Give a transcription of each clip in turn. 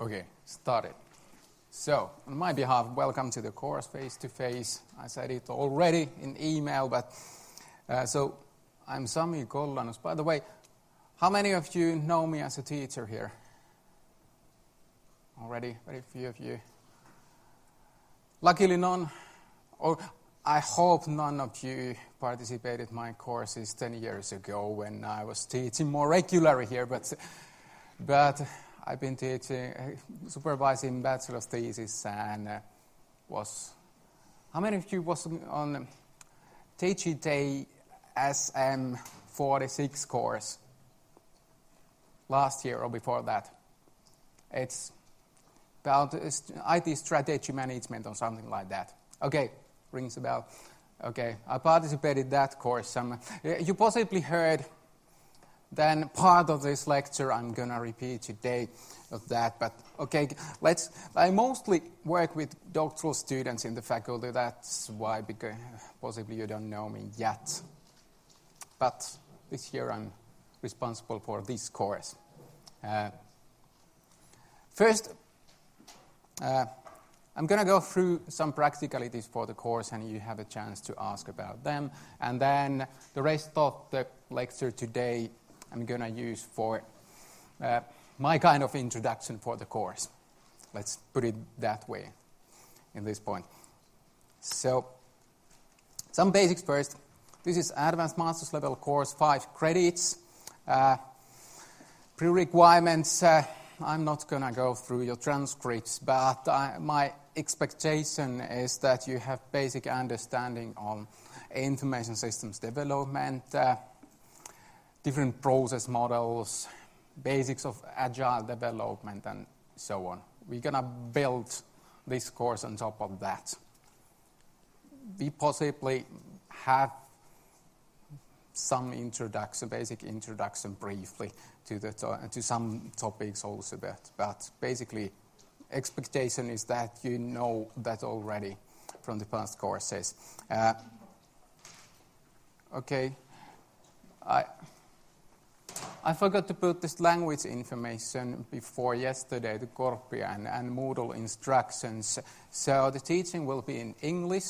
Okay, started. So, on my behalf, welcome to the course face-to-face. I said it already in email, but so I'm Sami Kollanus. By the way, how many of you know me as a teacher here? Already, very few of you. Luckily none, or I hope none of you participated in my courses 10 years ago when I was teaching more regularly here, but I've been teaching, supervising bachelor's thesis and how many of you was on TGT SM46 course last year or before that? It's about IT strategy management or something like that. Okay, rings a bell. Okay, I participated in that course. You possibly heard then part of this lecture I'm going to repeat today of that. But okay, I mostly work with doctoral students in the faculty. That's why, because possibly you don't know me yet. But this year I'm responsible for this course. First, I'm going to go through some practicalities for the course, and you have a chance to ask about them. And then the rest of the lecture today I'm going to use for my kind of introduction for the course. Let's put it that way in this point. So, some basics first. This is Advanced Master's Level course, 5 credits. Pre-requirements, I'm not going to go through your transcripts, but my expectation is that you have basic understanding on information systems development, different process models, basics of agile development, and so on. We're going to build this course on top of that. We possibly have some introduction, basic introduction briefly to some topics also, but basically expectation is that you know that already from the past courses. Okay, I forgot to put this language information before yesterday, the Corpia and Moodle instructions. So the teaching will be in English,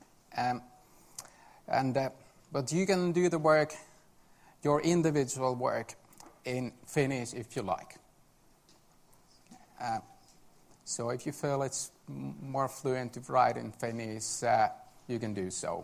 but you can do the work, your individual work, in Finnish if you like. So if you feel it's more fluent to write in Finnish, you can do so.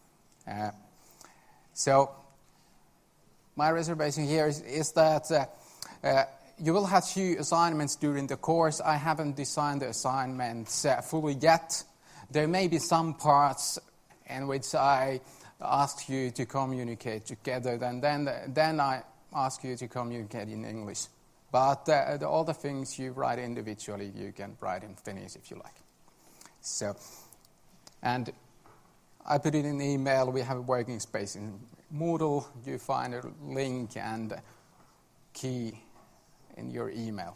So my reservation here is that you will have few assignments during the course. I haven't designed the assignments fully yet. There may be some parts in which I ask you to communicate together, then I ask you to communicate in English. But all the things you write individually, you can write in Finnish if you like. So, and I put it in the email. We have a working space in Moodle. You find a link and key in your email.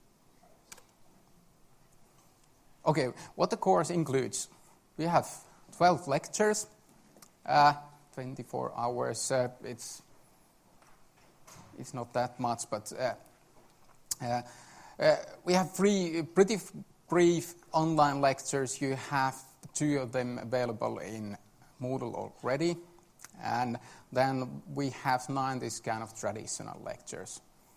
Okay, what the course includes. We have 12 lectures, 24 hours. It's not that much, but we have 3 pretty brief online lectures. You have 2 of them available in Moodle already. And then we have 9 this kind of traditional lectures.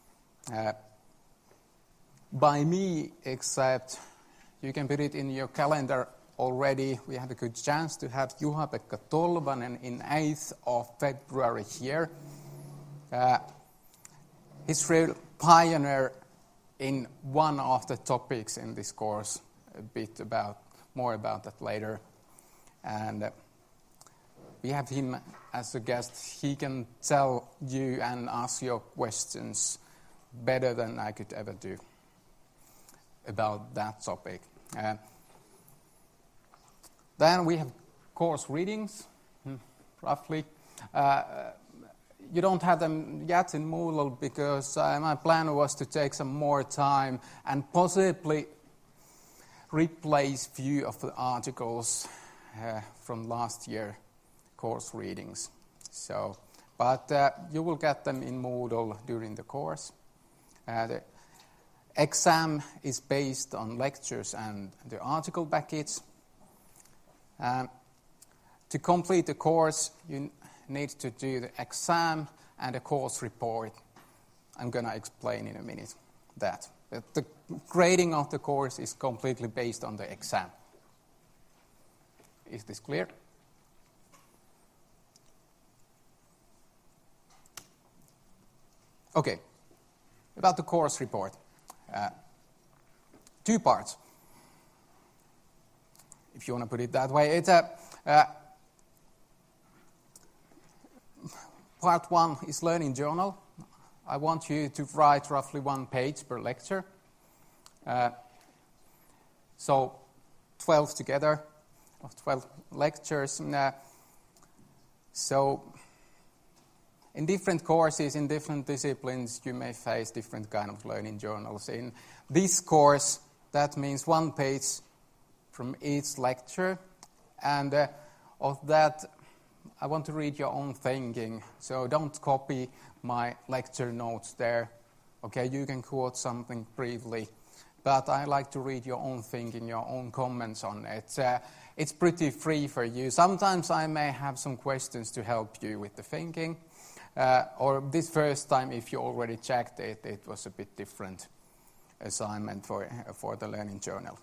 By me, except you can put it in your calendar already. We have a good chance to have Juha-Pekka Tolvanen in 8th of February here. He's real pioneer in one of the topics in this course. More about that later. And we have him as a guest. He can tell you and ask your questions better than I could ever do about that topic. Then we have course readings, roughly. You don't have them yet in Moodle because my plan was to take some more time and possibly replace few of the articles from last year course readings. So, but you will get them in Moodle during the course. The exam is based on lectures and the article package. To complete the course, you need to do the exam and a course report. I'm going to explain in a minute that. But the grading of the course is completely based on the exam. Is this clear? Okay, about the course report. 2 parts, if you want to put it that way. It's part 1 is learning journal. I want you to write roughly 1 page per lecture. So 12 together, of 12 lectures. So in different courses, in different disciplines, you may face different kind of learning journals. In this course, that means 1 page from each lecture. And of that, I want to read your own thinking. So don't copy my lecture notes there. Okay, you can quote something briefly. But I like to read your own thinking, your own comments on it. It's pretty free for you. Sometimes I may have some questions to help you with the thinking. Or this first time, if you already checked it, it was a bit different assignment for the learning journal.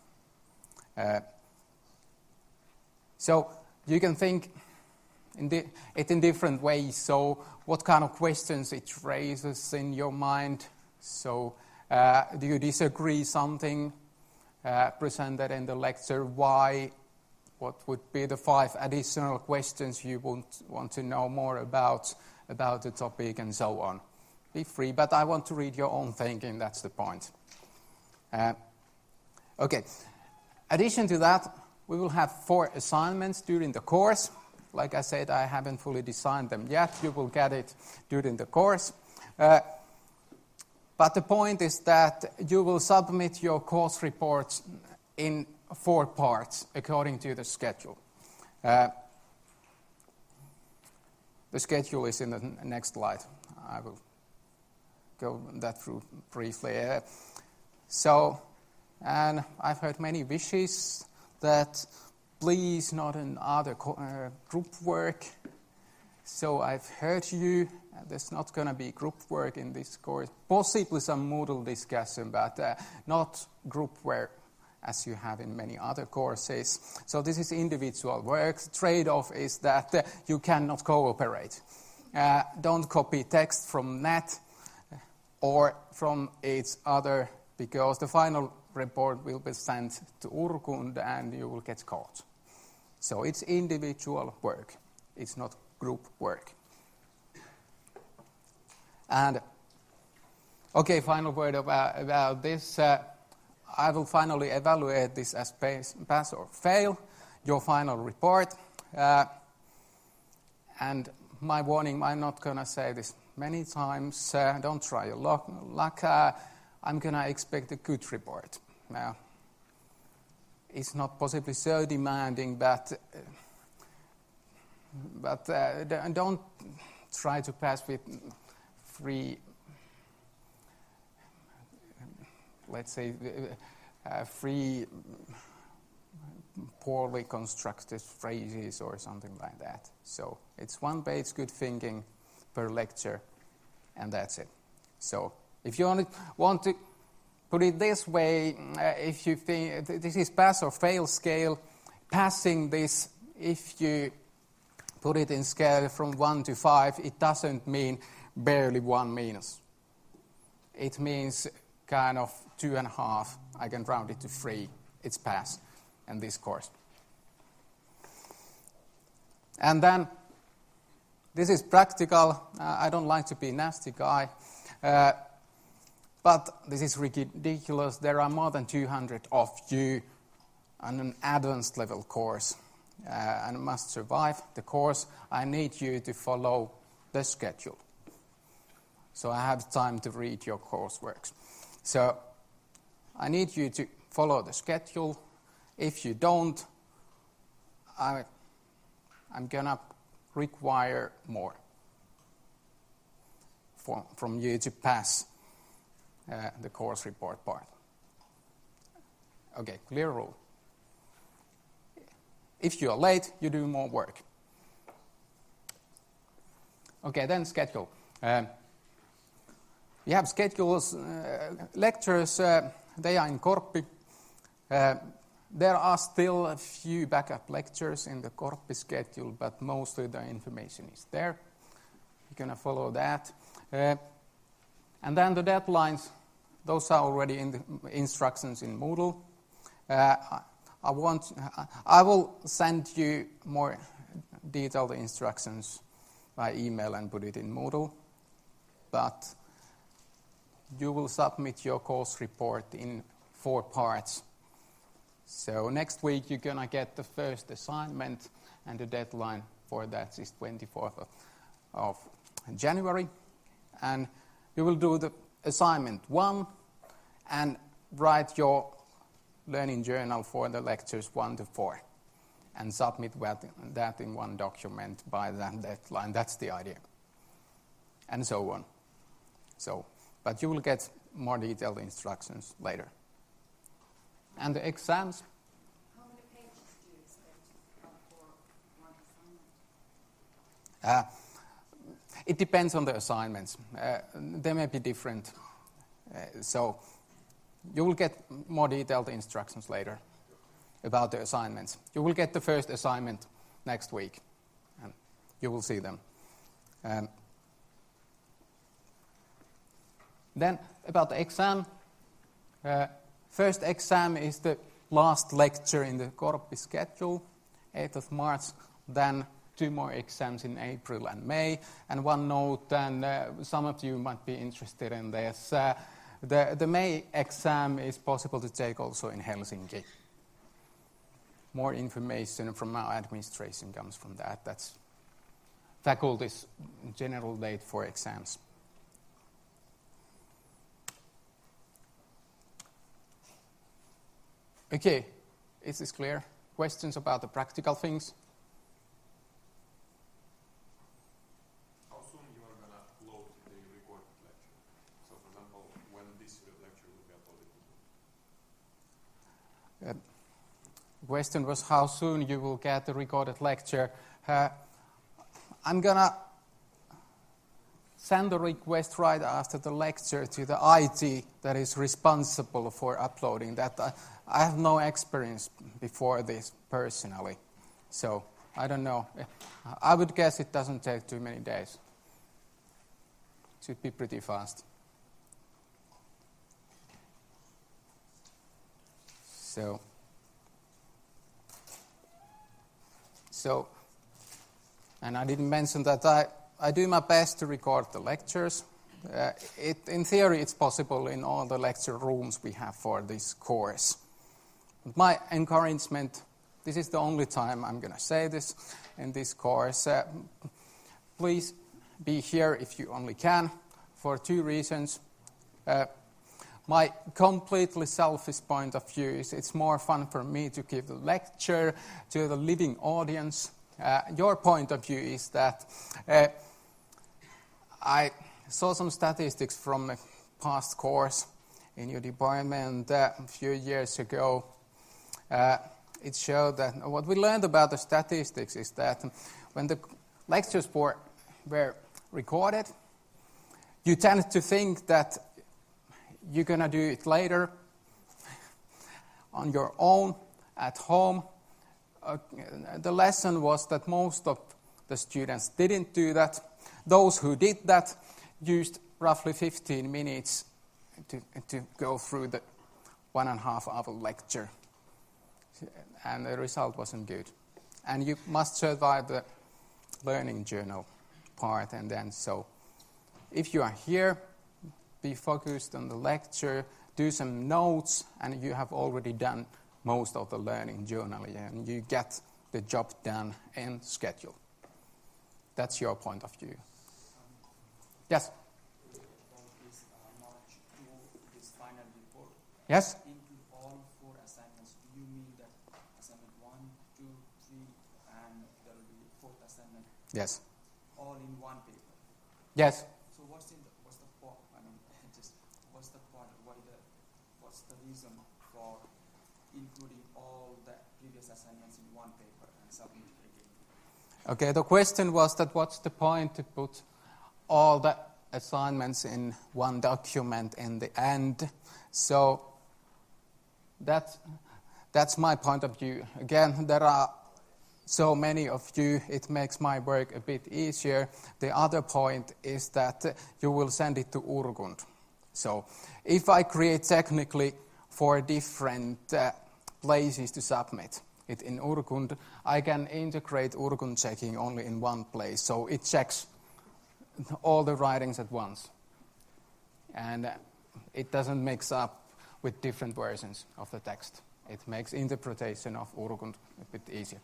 So you can think it in different ways. So what kind of questions it raises in your mind? So do you disagree something presented in the lecture? Why? What would be the 5 additional questions you would want to know more about the topic and so on? Be free, but I want to read your own thinking, that's the point. Okay, addition to that, we will have 4 assignments during the course. Like I said, I haven't fully designed them yet. You will get it during the course. But the point is that you will submit your course reports in 4 parts according to the schedule. The schedule is in the next slide. I will go that through briefly. And I've heard many wishes that please not another group work. So I've heard you. There's not going to be group work in this course. Possibly some Moodle discussion, but not group work as you have in many other courses. So this is individual work. The trade-off is that you cannot cooperate. Don't copy text from net or from each other, because the final report will be sent to Urkund and you will get caught. So it's individual work. It's not group work. And, okay, final word about this. I will finally evaluate this as pass or fail, your final report. And my warning, I'm not going to say this many times. Don't try your luck. I'm going to expect a good report. Now, it's not possibly so demanding, but don't try to pass with free, let's say, free, poorly constructed phrases or something like that. So it's 1 page good thinking per lecture, and that's it. So if you want to put it this way, if you think this is pass or fail scale, passing this, if you put it in scale from 1 to 5, it doesn't mean barely 1 minus. It means kind of 2.5. I can round it to 3. It's pass in this course. And then, this is practical. I don't like to be a nasty guy. But this is ridiculous. There are more than 200 of you on an advanced level course and must survive the course. I need you to follow the schedule. So I have time to read your coursework. So I need you to follow the schedule. If you don't, I'm going to require more from you to pass the course report part. Okay, clear rule. If you are late, you do more work. Okay, then schedule. We have schedules, lectures, they are in Korpi. There are still a few backup lectures in the Korpi schedule, but mostly the information is there. You're going to follow that. And then the deadlines, those are already in the instructions in Moodle. I will send you more detailed instructions by email and put it in Moodle. But you will submit your course report in 4 parts. So next week you're going to get the first assignment, and the deadline for that is 24th of January. And you will do the assignment 1 and write your learning journal for the lectures 1 to 4 and submit that in one document by that deadline. That's the idea. And so on. But you will get more detailed instructions later. And the exams? How many pages do you expect for one assignment? It depends on the assignments. They may be different. So you will get more detailed instructions later about the assignments. You will get the first assignment next week, and you will see them. Then about the exam. First exam is the last lecture in the Korpi schedule, 8th of March. Then 2 more exams in April and May. And one note, and some of you might be interested in this, the May exam is possible to take also in Helsinki. More information from our administration comes from that. That's faculty's general date for exams. Okay, is this clear? Questions about the practical things? How soon you are going to upload the recorded lecture? So, for example, when this lecture will be uploaded? The question was how soon you will get the recorded lecture. I'm going to send the request right after the lecture to the IT that is responsible for uploading that. I have no experience before this personally, so I don't know. I would guess it doesn't take too many days. It should be pretty fast. So, and I didn't mention that I do my best to record the lectures. In theory, it's possible in all the lecture rooms we have for this course. My encouragement, this is the only time I'm going to say this in this course. Please be here if you only can, for 2 reasons. My completely selfish point of view is it's more fun for me to give the lecture to the living audience. Your point of view is that I saw some statistics from a past course in your department a few years ago. It showed that what we learned about the statistics is that when the lectures were recorded, you tend to think that you're going to do it later on your own at home. The lesson was that most of the students didn't do that. Those who did that used roughly 15 minutes to go through the 1.5-hour lecture. And the result wasn't good. And you must survive the learning journal part. And then so if you are here, be focused on the lecture, do some notes, and you have already done most of the learning journaling, and you get the job done in schedule. That's your point of view. Yes? This March to this final report. Yes? Into all 4 assignments, do you mean that assignment 1, 2, 3, and there will be 4th assignment? Yes. All in one paper. Yes. So what's the point? I mean, what's the point or including all the previous assignments in one paper and submit it again? Okay, the question was that what's the point to put all the assignments in one document in the end? So that's my point of view. Again, there are so many of you, it makes my work a bit easier. The other point is that you will send it to Urkund. So if I create technically 4 different places to submit it in Urkund, I can integrate Urkund checking only in one place. So it checks all the writings at once. And it doesn't mix up with different versions of the text. It makes interpretation of Urkund a bit easier.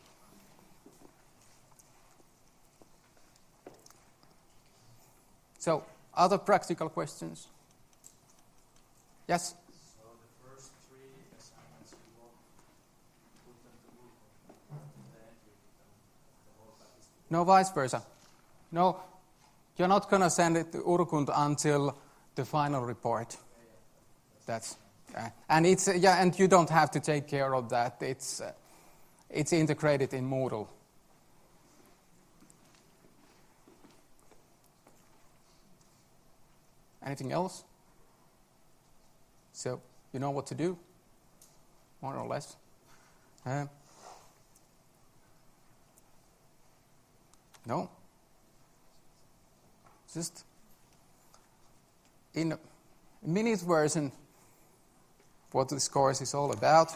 So, other practical questions? Yes? So the first 3 assignments you won't put them to Urkund, the entry, the whole package. No, vice versa. No, you're not going to send it to Urkund until the final report. That's and it's and you don't have to take care of that. It's integrated in Moodle. Anything else? So you know what to do, more or less. No. Just in a minute version, what this course is all about.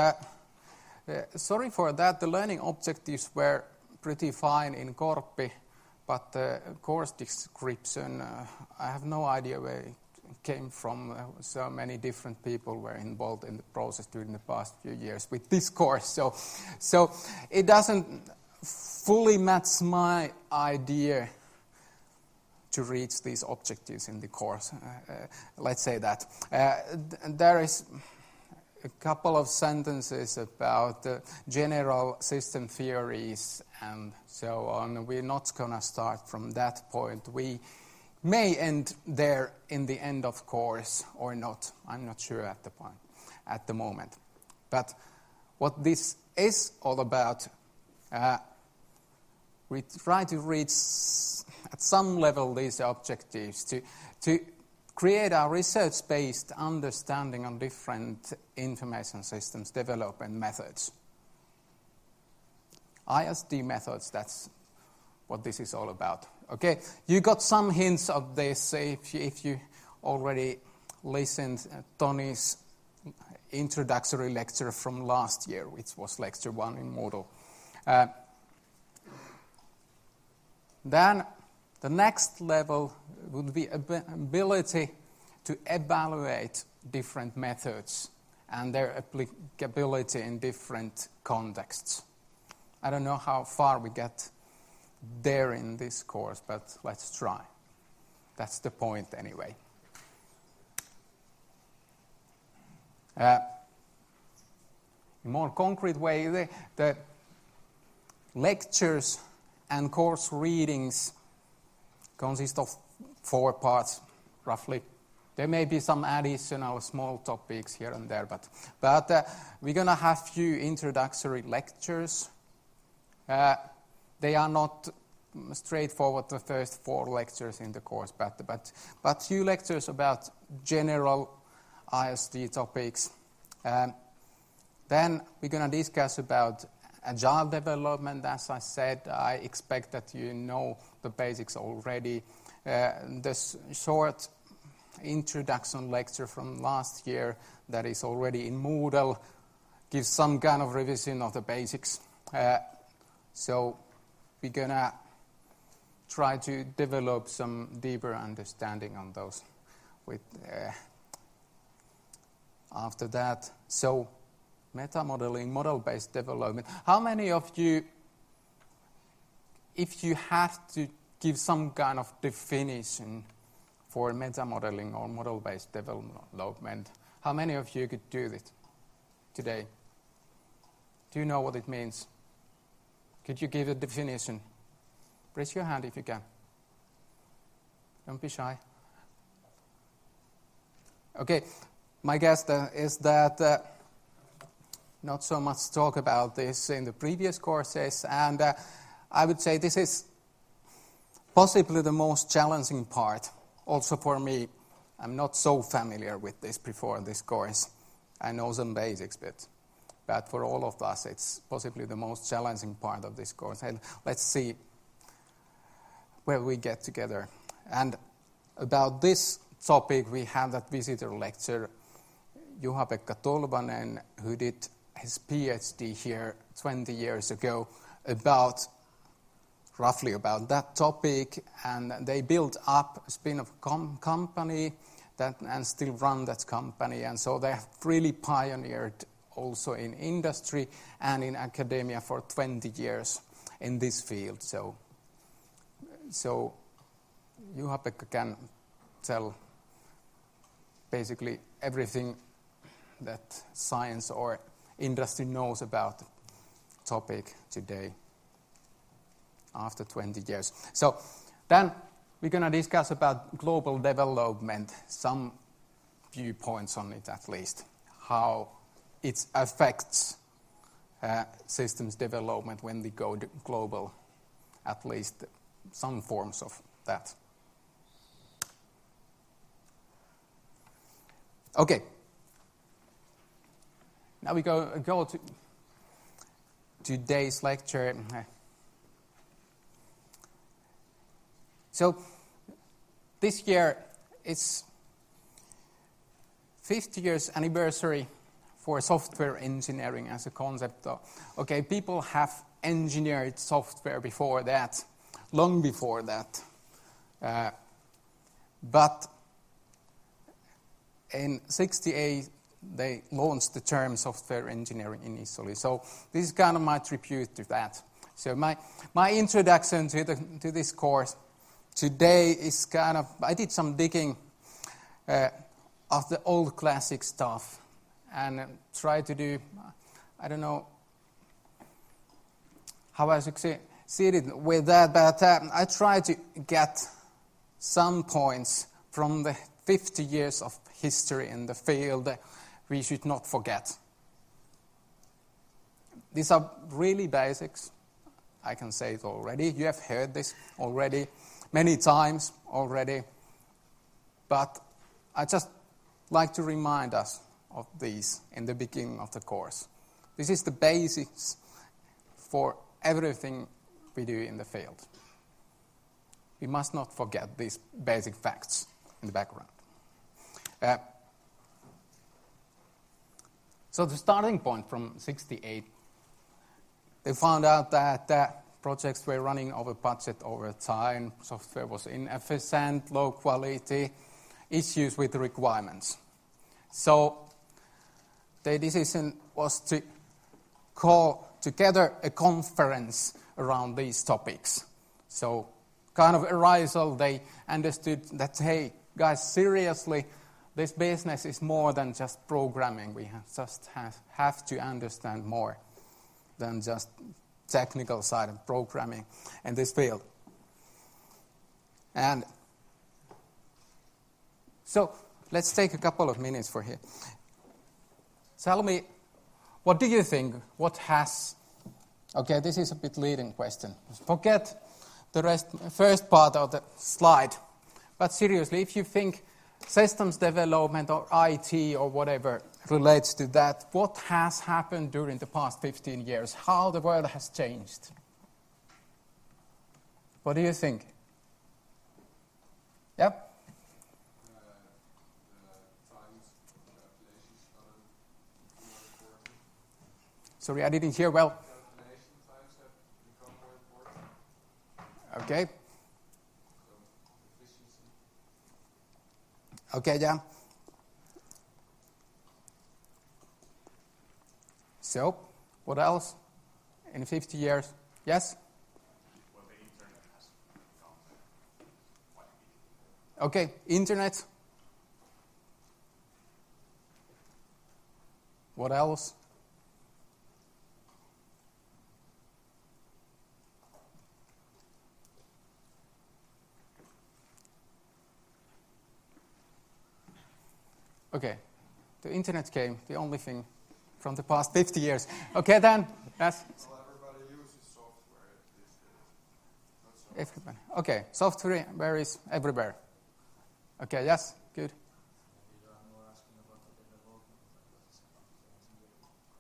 Sorry for that, the learning objectives were pretty fine in Korpi, but the course description, I have no idea where it came from. So many different people were involved in the process during the past few years with this course. So it doesn't fully match my idea to reach these objectives in the course. Let's say that. There is a couple of sentences about general system theories and so on. We're not going to start from that point. We may end there in the end of course or not. I'm not sure at the moment. But what this is all about, we try to reach at some level these objectives to create a research-based understanding of different information systems development methods. ISD methods, that's what this is all about. Okay, you got some hints of this if you already listened to Tony's introductory lecture from last year, which was lecture 1 in Moodle. Then the next level would be ability to evaluate different methods and their applicability in different contexts. I don't know how far we get there in this course, but let's try. That's the point anyway. In a more concrete way, the lectures and course readings consist of 4 parts, roughly. There may be some additional small topics here and there, but we're going to have few introductory lectures. They are not straightforward, the first 4 lectures in the course, but few lectures about general ISD topics. Then we're going to discuss about agile development. As I said, I expect that you know the basics already. This short introduction lecture from last year that is already in Moodle gives some kind of revision of the basics. So we're going to try to develop some deeper understanding on those with after that. So meta-modeling, model-based development. How many of you, if you have to give some kind of definition for meta-modeling or model-based development, how many of you could do it today? Do you know what it means? Could you give a definition? Raise your hand if you can. Don't be shy. Okay, my guess is that not so much talk about this in the previous courses, and I would say this is possibly the most challenging part, also for me. I'm not so familiar with this before this course. I know some basics, but for all of us, it's possibly the most challenging part of this course. And let's see where we get together. And about this topic, we have that visitor lecture, Juha-Pekka Tolvanen, who did his PhD here 20 years ago roughly about that topic, and they built up a spin-off company and still run that company, and so they have really pioneered also in industry and in academia for 20 years in this field. So Juha-Pekka can tell basically everything that science or industry knows about the topic today after 20 years. So then we're going to discuss about global development, some viewpoints on it at least, how it affects systems development when they go global, at least some forms of that. Okay. Now we go to today's lecture. So this year it's 50 years anniversary for software engineering as a concept. Okay, people have engineered software before that, long before that. But in 1968, they launched the term software engineering initially. So this is kind of my tribute to that. So my introduction to this course today is kind of, I did some digging of the old classic stuff and try to do, I don't know how I succeeded with that, but I try to get some points from the 50 years of history in the field that we should not forget. These are really basics. I can say it already. You have heard this already many times already. But I just like to remind us of these in the beginning of the course. This is the basics for everything we do in the field. We must not forget these basic facts in the background. So the starting point from 1968, they found out that projects were running over budget over time, software was inefficient, low quality, issues with the requirements. So the decision was to call together a conference around these topics. So kind of arisal, they understood that, hey, guys, seriously, this business is more than just programming. We have to understand more than just technical side of programming in this field. And so let's take a couple of minutes for here. Tell me, what do you think? What has... Okay, this is a bit leading question. Forget the first part of the slide. But seriously, if you think systems development or IT or whatever relates to that, what has happened during the past 15 years? How the world has changed? What do you think? Yep? Sorry, I didn't hear well. Okay. Okay, yeah. So, what else in 50 years? Yes? Well, the internet has become quite big. Okay, internet. What else? Okay, the internet came, the only thing from the past 50 years. Okay, then. Yes? Well, everybody uses software these days. Not so much. Everybody. Okay, software is everywhere. Okay, yes, good. Maybe you are more asking about the development versus engineering.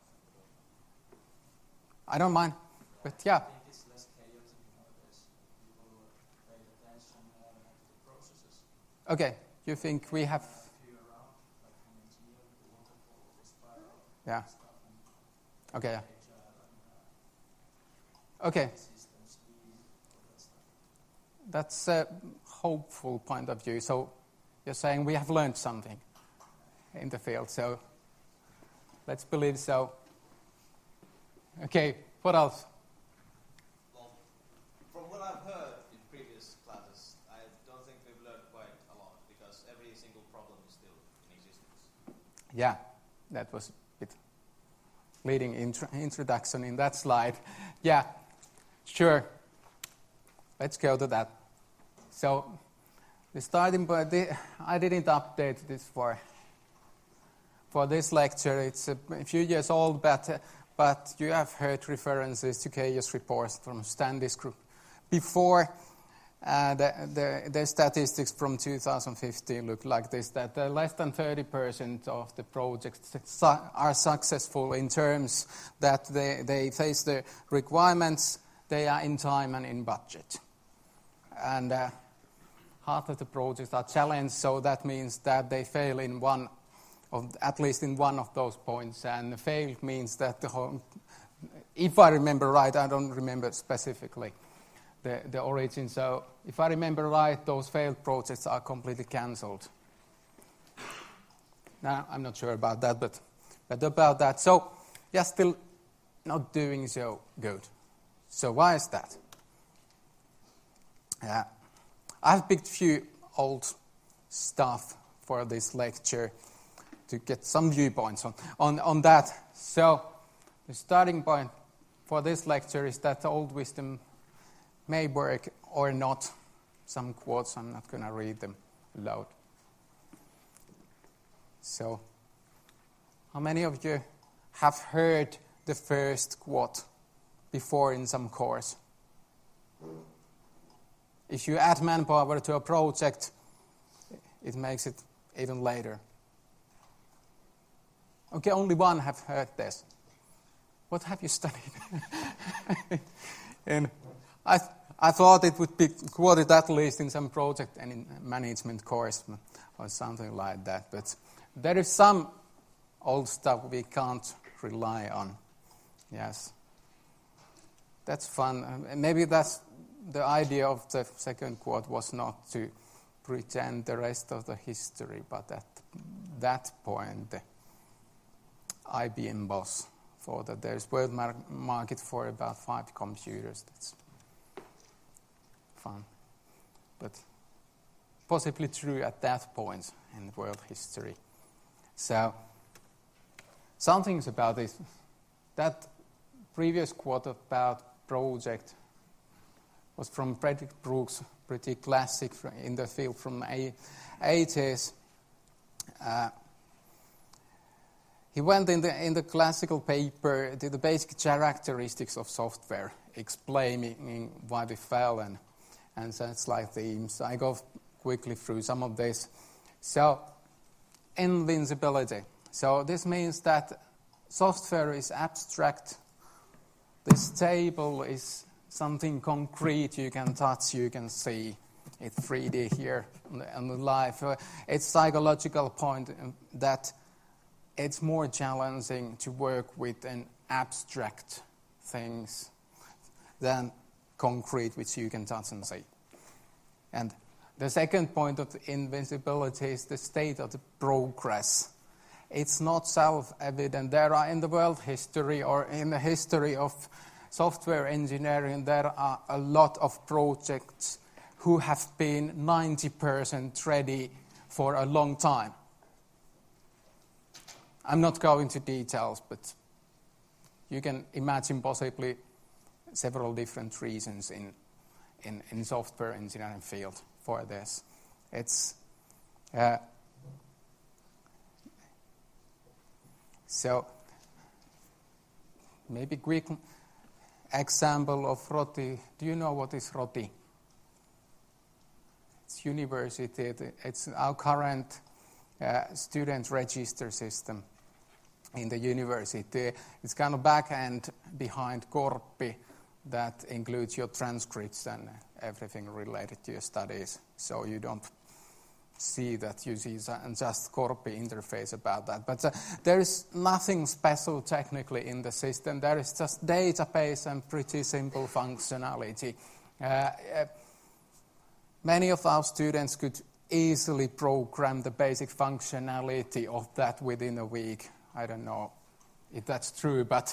I don't mind, but yeah. I think it's less chaotic nowadays. People pay attention to the processes. Okay, you think we have... A few around, like from engineering to waterfall to spiral Yeah. stuff and Okay, yeah. agile and Okay, systems, lean, all that stuff. that's a hopeful point of view. So you're saying we have learned something in the field, so let's believe so. Okay, what else? Well, from what I've heard in previous classes, I don't think we've learned quite a lot because every single problem is still in existence. Yeah, that was a bit leading introduction in that slide. Yeah, sure. Let's go to that. So the starting point, I didn't update this for this lecture. It's a few years old, but you have heard references to chaos reports from Standish Group before. The statistics from 2015 look like this, that less than 30% of the projects are successful in terms that they face the requirements, they are in time and in budget. And half of the projects are challenged, so that means that they fail in at least in one of those points. And fail means that the whole, if I remember right, I don't remember specifically the origin. So if I remember right, those failed projects are completely cancelled. Now, I'm not sure about that, but about that. So, yeah, still not doing so good. So why is that? I've picked a few old stuff for this lecture to get some viewpoints on that. So the starting point for this lecture is that old wisdom may work or not. Some quotes, I'm not going to read them aloud. So, how many of you have heard the first quote before in some course? If you add manpower to a project, it makes it even later. Okay, only one have heard this. What have you studied? And I thought it would be quoted at least in some project and in management course or something like that. But there is some old stuff we can't rely on. Yes. That's fun. Maybe that's the idea of the second quote was not to pretend the rest of the history, but at that point, the IBM boss thought that there's world market for about 5 computers. That's fun, but possibly true at that point in world history. So, some things about this. That previous quote about project was from Frederick Brooks, pretty classic in the field from 80s. He went in the classical paper to the basic characteristics of software, explaining why we fell and such like themes. I go quickly through some of this. So, invincibility. So this means that software is abstract. This table is something concrete you can touch, you can see. It's 3D here on the live. It's psychological point that it's more challenging to work with an abstract things than concrete, which you can touch and see. And the second point of invincibility is the state of the progress. It's not self-evident. There are in the world history or in the history of software engineering, there are a lot of projects who have been 90% ready for a long time. I'm not going to details, but you can imagine possibly several different reasons in software engineering field for this. It's so maybe quick example of ROTI. Do you know what is ROTI? It's university. It's our current student register system in the university. It's kind of back end behind Korpi that includes your transcripts and everything related to your studies. So you don't see that you see just Korpi interface about that. But there is nothing special technically in the system. There is just database and pretty simple functionality. Many of our students could easily program the basic functionality of that within a week. I don't know if that's true, but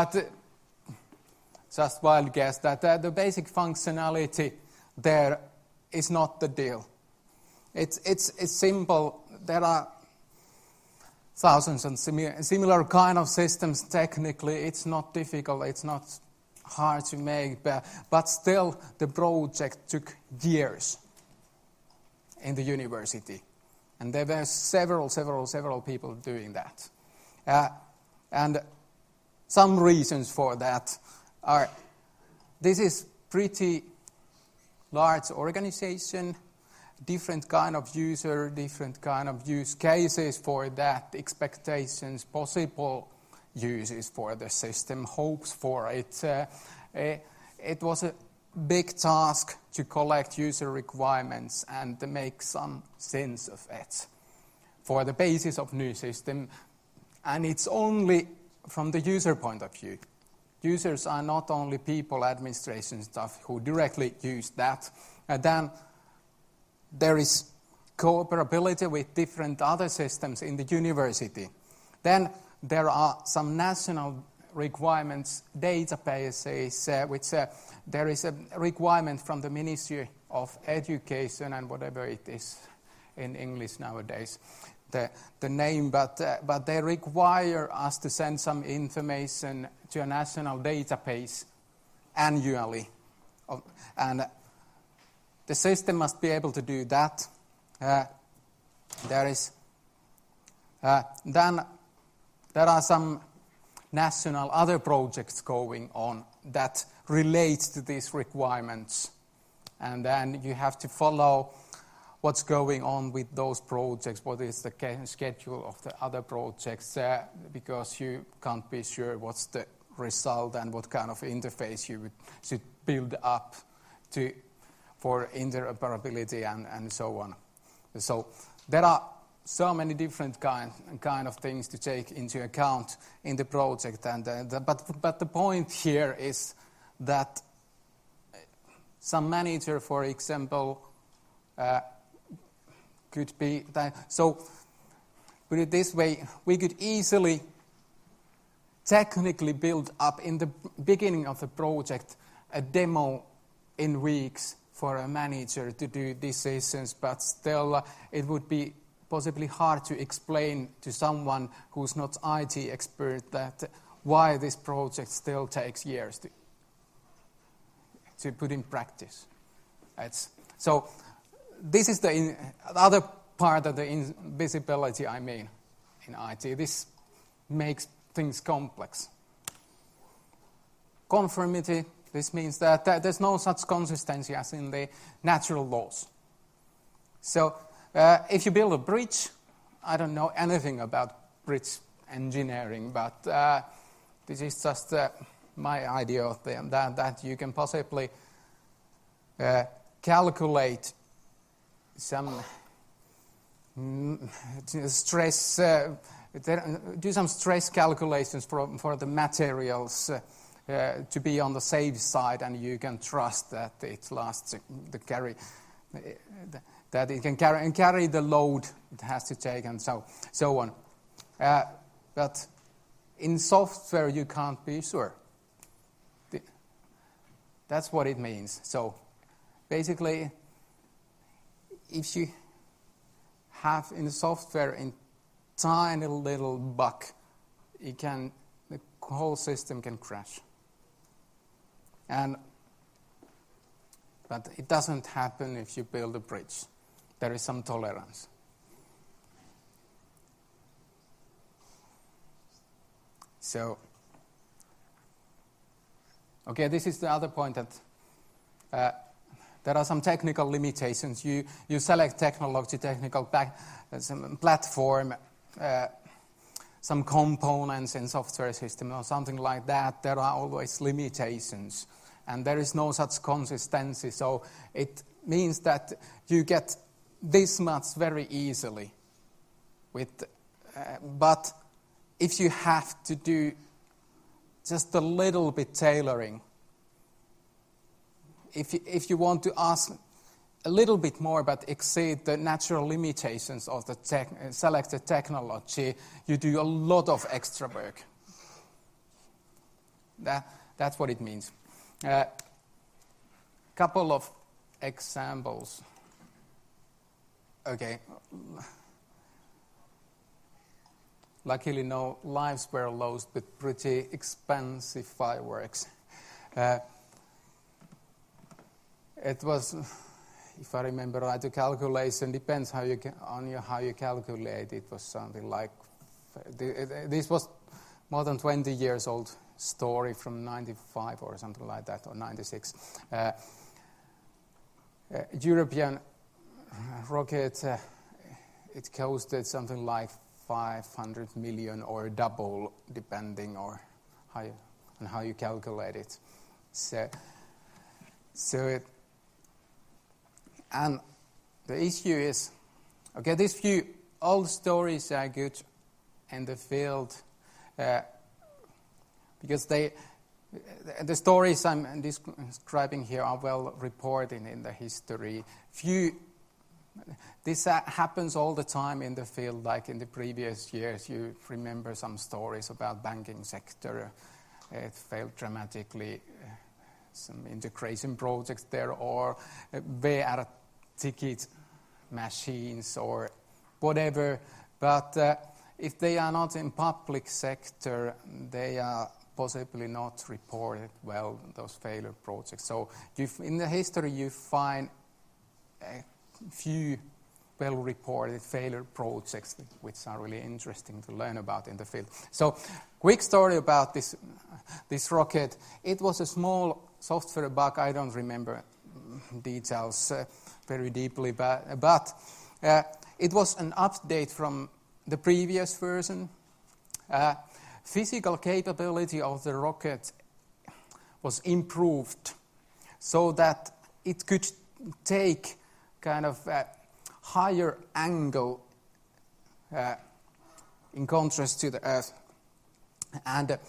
just wild guess that the basic functionality there is not the deal. It's simple. There are thousands and similar kind of systems. Technically, it's not difficult. It's not hard to make, but still the project took years in the university. And there were several people doing that. And some reasons for that are, this is pretty large organization, different kind of user, different kind of use cases for that, expectations, possible uses for the system, hopes for it. It was a big task to collect user requirements and to make some sense of it for the basis of new system. And it's only from the user point of view. Users are not only people, administration staff who directly use that. And then there is cooperability with different other systems in the university. Then there are some national requirements, databases, which there is a requirement from the Ministry of Education and whatever it is in English nowadays, the name, but they require us to send some information to a national database annually. And the system must be able to do that. Then there are some national other projects going on that relate to these requirements. And then you have to follow what's going on with those projects, what is the schedule of the other projects, because you can't be sure what's the result and what kind of interface you should build up for interoperability and so on. So there are so many different kind of things to take into account in the project, but the point here is that some manager, for example, could be that. So put it this way: we could easily technically build up in the beginning of the project a demo in weeks for a manager to do decisions, but still it would be possibly hard to explain to someone who's not IT expert that why this project still takes years to put in practice. So this is the other part of the invisibility I mean in IT. This makes things complex. Conformity, this means that there's no such consistency as in the natural laws. So if you build a bridge, I don't know anything about bridge engineering, but this is just my idea of that you can possibly calculate some stress, do some stress calculations for the materials to be on the safe side, and you can trust that it lasts that it can carry the load it has to take, and so on. But in software, you can't be sure. That's what it means. So basically, if you have in the software in tiny little bug, the whole system can crash. But it doesn't happen if you build a bridge. There is some tolerance. So Okay, this is the other point that there are some technical limitations. You select technology, some platform, some components in software system or something like that. There are always limitations, and there is no such consistency. So it means that you get this much very easily. But if you have to do just a little bit tailoring, if you want to ask a little bit more but exceed the natural limitations of the selected technology, you do a lot of extra work. That's what it means. Couple of examples. Okay. Luckily, no lives were lost with pretty expensive fireworks. It was, if I remember right, the calculation depends how you calculate. It was something like this was more than 20 years old story from 95 or something like that, or 96. European rocket, it costed something like 500 million or double, depending on how you calculate it. And the issue is, okay, these few old stories are good in the field because the stories I'm describing here are well reported in the history. This happens all the time in the field, like in the previous years. You remember some stories about banking sector. It failed dramatically. Some integration projects there, or VR ticket machines or whatever. But if they are not in public sector, they are possibly not reported well, those failure projects. So in the history you find a few well-reported failure projects which are really interesting to learn about in the field. So quick story about this rocket. It was a small software bug. I don't remember details very deeply, but it was an update from the previous version. Physical capability of the rocket was improved so that it could take kind of a higher angle in contrast to the Earth. And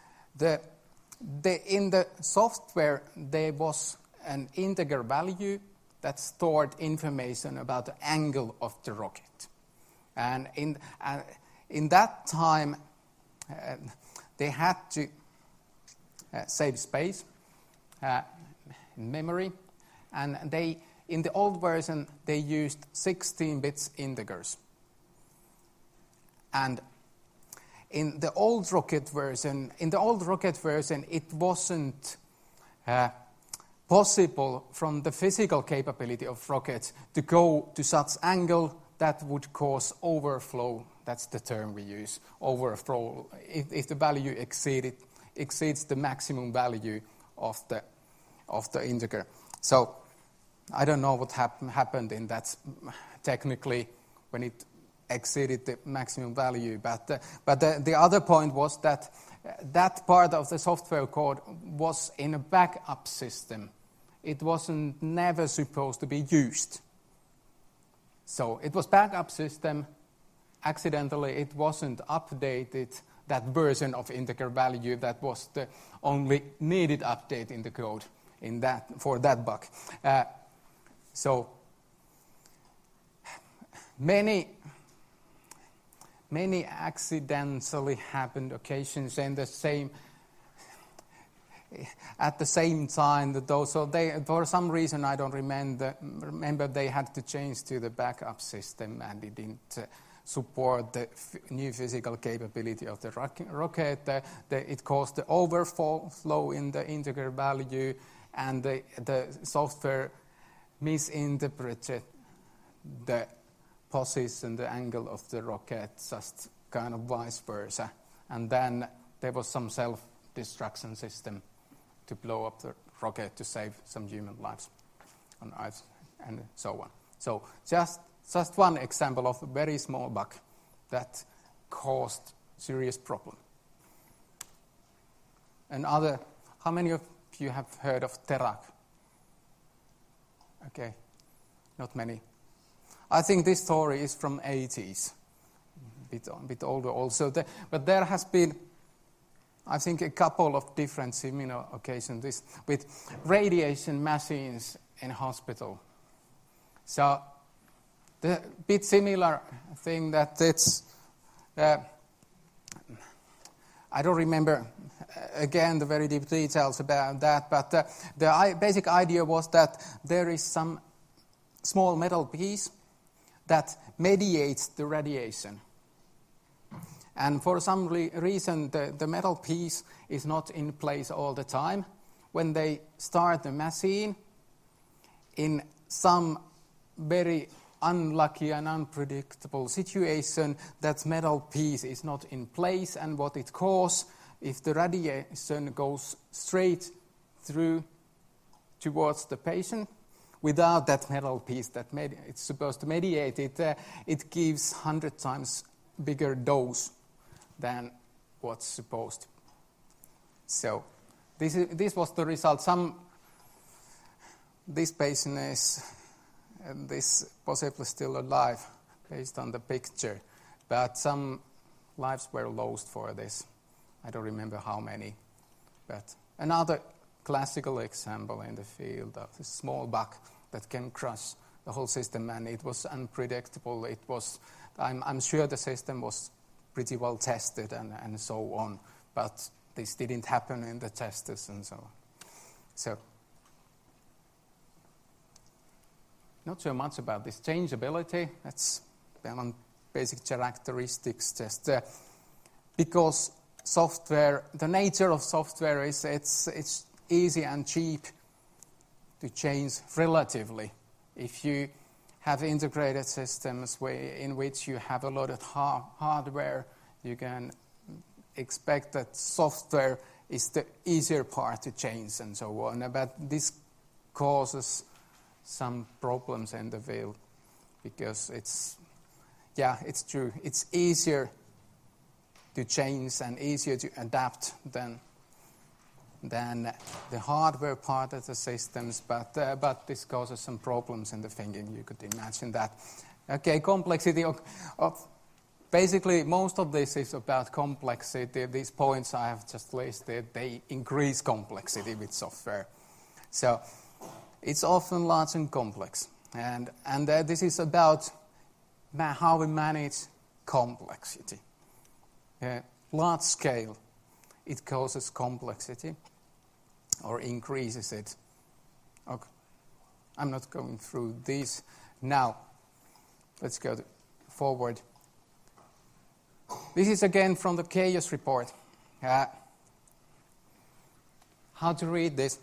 in the software, there was an integer value that stored information about the angle of the rocket. And in that time, they had to save space in memory, and in the old version, they used 16-bit integers. And in the old rocket version, it wasn't possible from the physical capability of rockets to go to such angle that would cause overflow. That's the term we use, overflow. If the value exceeds the maximum value of the integer. So I don't know what happened in that technically when it exceeded the maximum value. But the other point was that that part of the software code was in a backup system. It wasn't never supposed to be used. So it was backup system. Accidentally, it wasn't updated, that version of integer value. That was the only needed update in the code for that bug. So many accidentally happened occasions at the same time. So they, for some reason I don't remember, they had to change to the backup system, and it didn't support the new physical capability of the rocket. It caused the overflow in the integer value, and the software misinterpreted the position, the angle of the rocket, just kind of vice versa. And then there was some self-destruction system to blow up the rocket to save some human lives on Earth and so on. So just one example of a very small bug that caused serious problem. Another, how many of you have heard of Terrac? Okay, not many. I think this story is from 80s, a bit older also. But there has been, I think, a couple of different similar occasions with radiation machines in hospital. So the bit similar thing that it's, I don't remember again the very deep details about that, but the basic idea was that there is some small metal piece that mediates the radiation. And for some reason, the metal piece is not in place all the time. When they start the machine, in some very unlucky and unpredictable situation, that metal piece is not in place, and what it causes, if the radiation goes straight through towards the patient, without that metal piece that it's supposed to mediate it, it gives 100 times bigger dose than what's supposed to. So this was the result. This patient is this possibly still alive based on the picture, but some lives were lost for this. I don't remember how many, but another classical example in the field of a small bug that can crush the whole system, and it was unpredictable. It was, I'm sure the system was pretty well tested and so on, but this didn't happen in the testers and so on. So, not so much about this changeability. That's one basic characteristics, just because software, the nature of software is it's easy and cheap to change relatively. If you have integrated systems in which you have a lot of hardware, you can expect that software is the easier part to change and so on. But this causes some problems in the field because it's true. It's easier to change and easier to adapt than the hardware part of the systems, but this causes some problems in the thinking. You could imagine that. Okay, complexity of basically most of this is about complexity. These points I have just listed, they increase complexity with software. So it's often large and complex, and this is about how we manage complexity. Large scale, it causes complexity or increases it. Okay. I'm not going through these now. Let's go forward. This is again from the Chaos report. How to read this?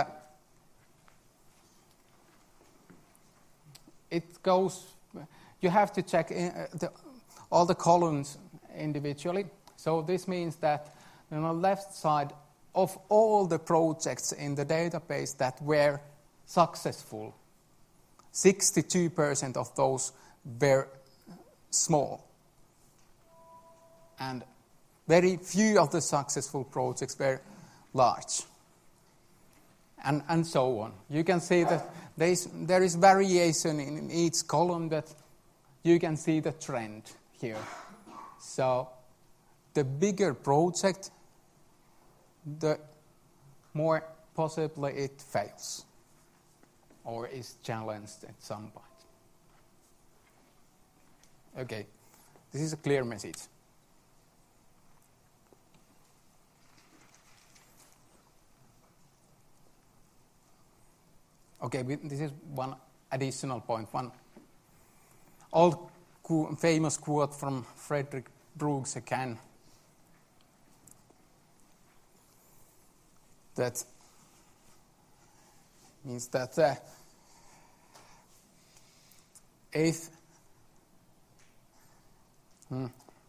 It goes. You have to check all the columns individually. So this means that on the left side of all the projects in the database that were successful, 62% of those were small. And very few of the successful projects were large. And so on. You can see that there is variation in each column, that you can see the trend here. So the bigger project, the more possibly it fails or is challenged at some point. Okay, this is a clear message. Okay, this is one additional point. One old famous quote from Frederick Brooks again. That means that if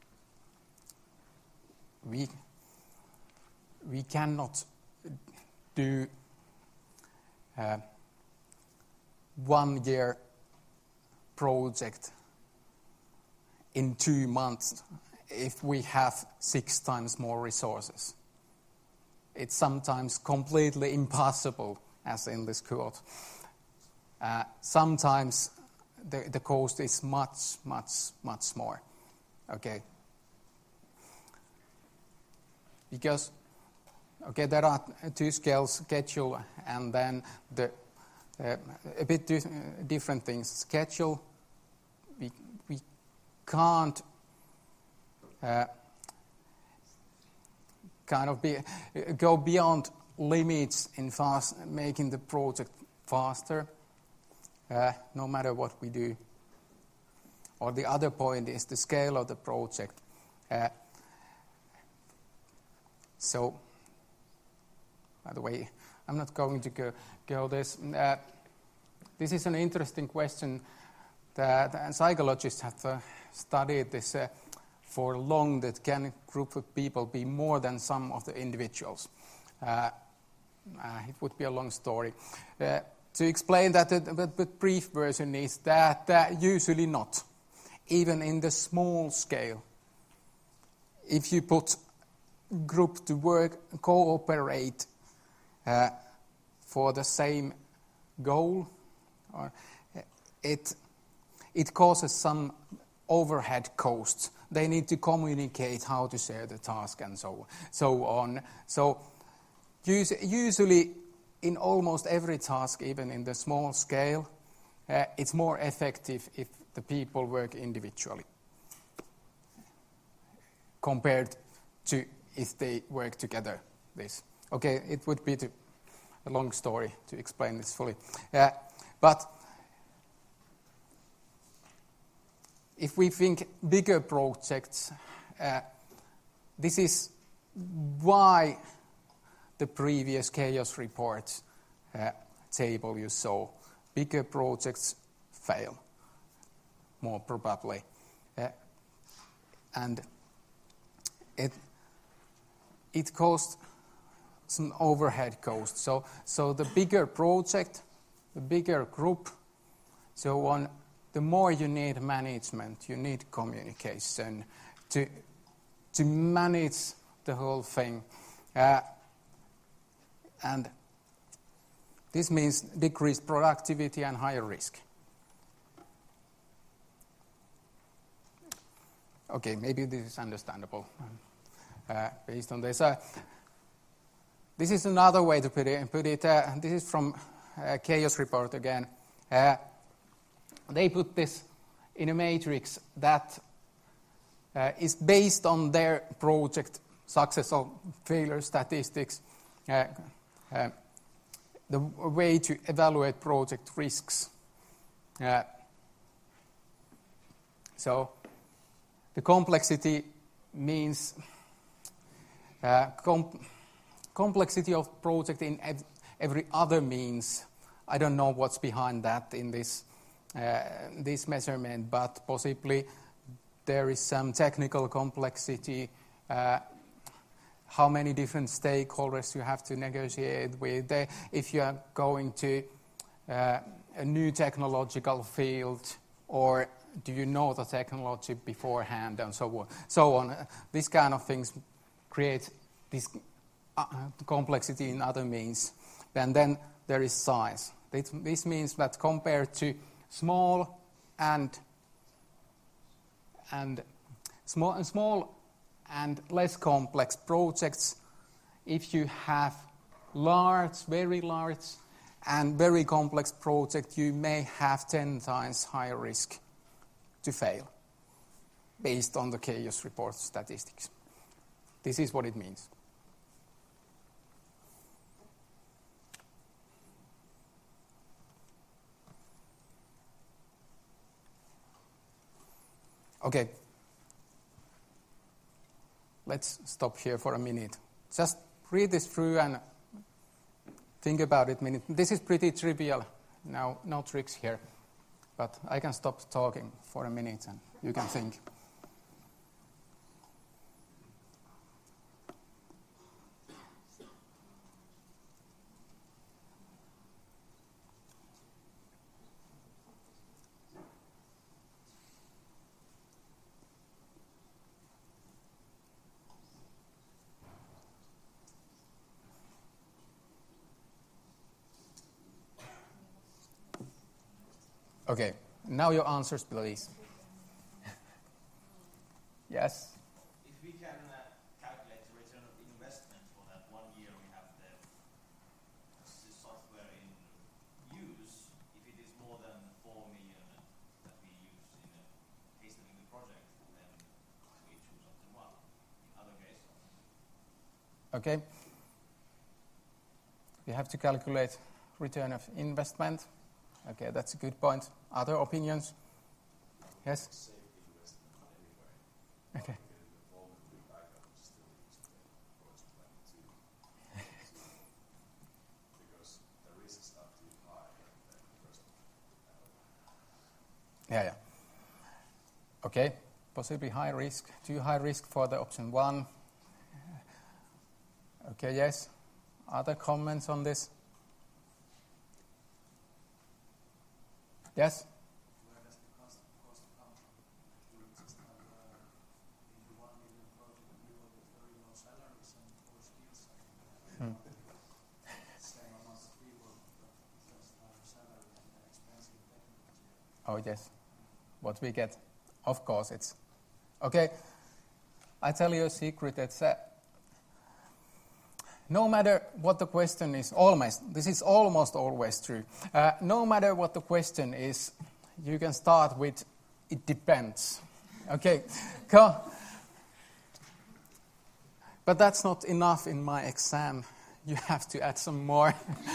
we cannot do 1 year project in 2 months if we have 6 times more resources. It's sometimes completely impossible, as in this quote. Sometimes the cost is much, much, much more. Okay. Because, there are 2 scales, schedule and then a bit different things. Schedule, we can't go beyond limits in making the project faster, no matter what we do. Or the other point is the scale of the project. So, by the way, I'm not going to go this. This is an interesting question that psychologists have studied this for long, that can a group of people be more than some of the individuals? It would be a long story. To explain that, the brief version is that usually not. Even in the small scale, if you put group to work, cooperate for the same goal, or it causes some overhead costs. They need to communicate how to share the task and so on. So usually in almost every task, even in the small scale, it's more effective if the people work individually compared to if they work together. It would be a long story to explain this fully. But if we think bigger projects, this is why the previous chaos report table you saw. Bigger projects fail, more probably. And it costs some overhead costs. So the bigger project, the bigger group, so on, the more you need management, you need communication to manage the whole thing. And this means decreased productivity and higher risk. Okay, maybe this is understandable based on this. This is another way to put it. This is from Chaos Report again. They put this in a matrix that is based on their project success or failure statistics, the way to evaluate project risks. So the complexity means complexity of project in every other means. I don't know what's behind that in this measurement, but possibly there is some technical complexity, how many different stakeholders you have to negotiate with, if you are going to a new technological field, or do you know the technology beforehand, and so on. These kind of things create this complexity in other means. And then there is size. This means that compared to small and less complex projects, if you have very large and very complex project, you may have 10 times higher risk to fail based on the Chaos Report statistics. This is what it means. Okay, let's stop here for a minute. Just read this through and think about it a minute. This is pretty trivial. Now, no tricks here. But I can stop talking for a minute and you can think. Okay, now your answers, please. Yes? If we can calculate the return of investment for that 1 year we have the software in use, if it is more than 4 million that we use in hastening the project, then we choose option 1. In other cases. Okay. We have to calculate return of investment. Okay, that's a good point. Other opinions? Yes? Safe investment anyway. Okay. The voluntary backup still needs to be cost plan too. Because the risks are too high and then the first Yeah. Okay, possibly high risk. Too high risk for the option 1. Okay, yes. Other comments on this? Yes? Where does the cost come from? You just have into 1 million project you will get very low salaries and poor skills. Same amount of people, but just higher salary and expensive technology. Oh, yes. What we get. Of course, it's... Okay, I tell you a secret. It's... no matter what the question is, this is almost always true. No matter what the question is, you can start with, it depends. Okay, but that's not enough in my exam. You have to add some more.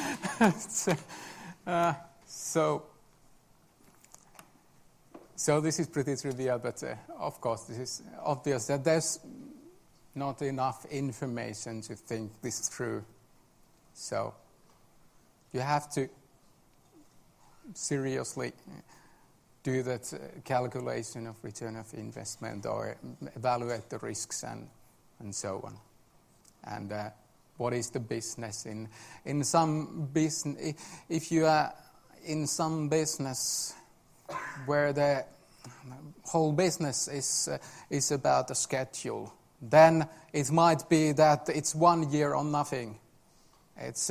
So this is pretty trivial, but of course this is obvious that there's not enough information to think this is true. So you have to seriously do that calculation of return of investment or evaluate the risks and so on. And what is the business in some business? If you are in some business where the whole business is about a schedule, then it might be that it's 1 year on nothing. It's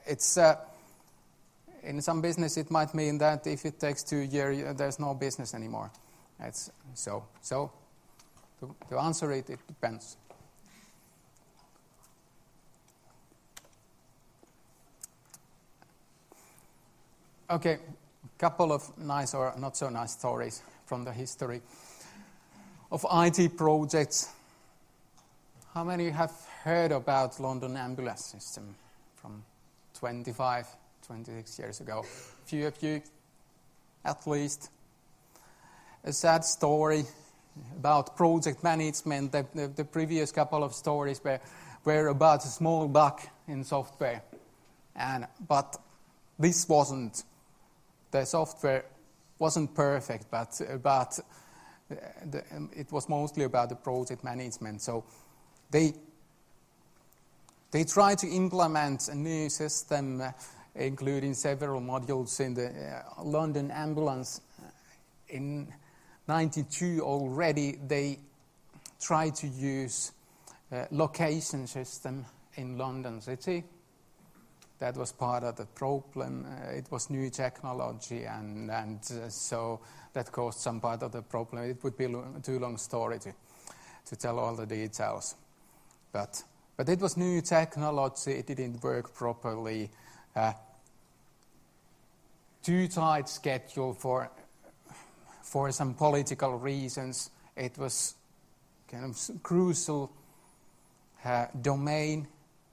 in some business it might mean that if it takes 2 years, there's no business anymore. It's so to answer it depends. Okay, couple of nice or not so nice stories from the history of IT projects. How many have heard about London ambulance system from 25, 26 years ago? A few of you, at least. A sad story about project management. The previous couple of stories were about a small bug in software. But this wasn't. The software wasn't perfect, but it was mostly about the project management. So they tried to implement a new system, including several modules in the London ambulance. In 1992 already, they tried to use a location system in London City. That was part of the problem. It was new technology, and so that caused some part of the problem. It would be a too long story to tell all the details. But it was new technology. It didn't work properly. Too tight schedule for some political reasons. It was kind of crucial domain,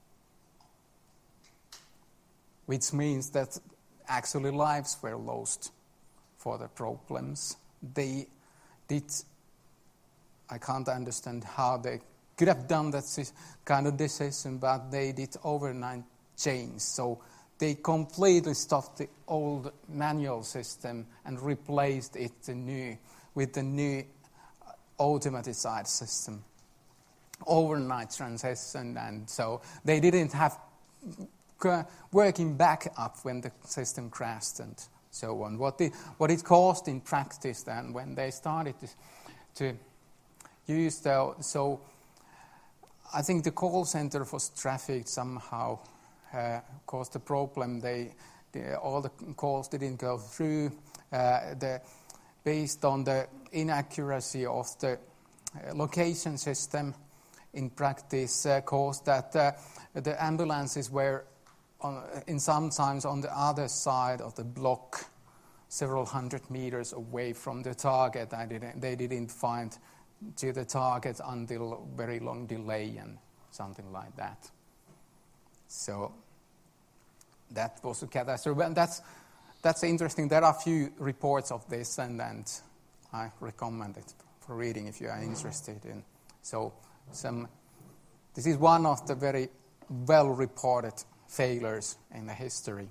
which means that actually lives were lost for the problems. They did, I can't understand how they could have done that kind of decision, but they did overnight change. So they completely stopped the old manual system and replaced it with the new automatized system. Overnight transition, and so they didn't have working back up when the system crashed and so on. What it caused in practice then, when they started to use so I think the call center was trafficked somehow, caused a problem. All the calls didn't go through. based on the inaccuracy of the location system in practice, caused that the ambulances were sometimes on the other side of the block, several hundred meters away from the target. They didn't find to the target until very long delay and something like that. So that was a catastrophe. And that's interesting. There are a few reports of this, and I recommend it for reading if you are interested in. So this is one of the very well-reported failures in the history.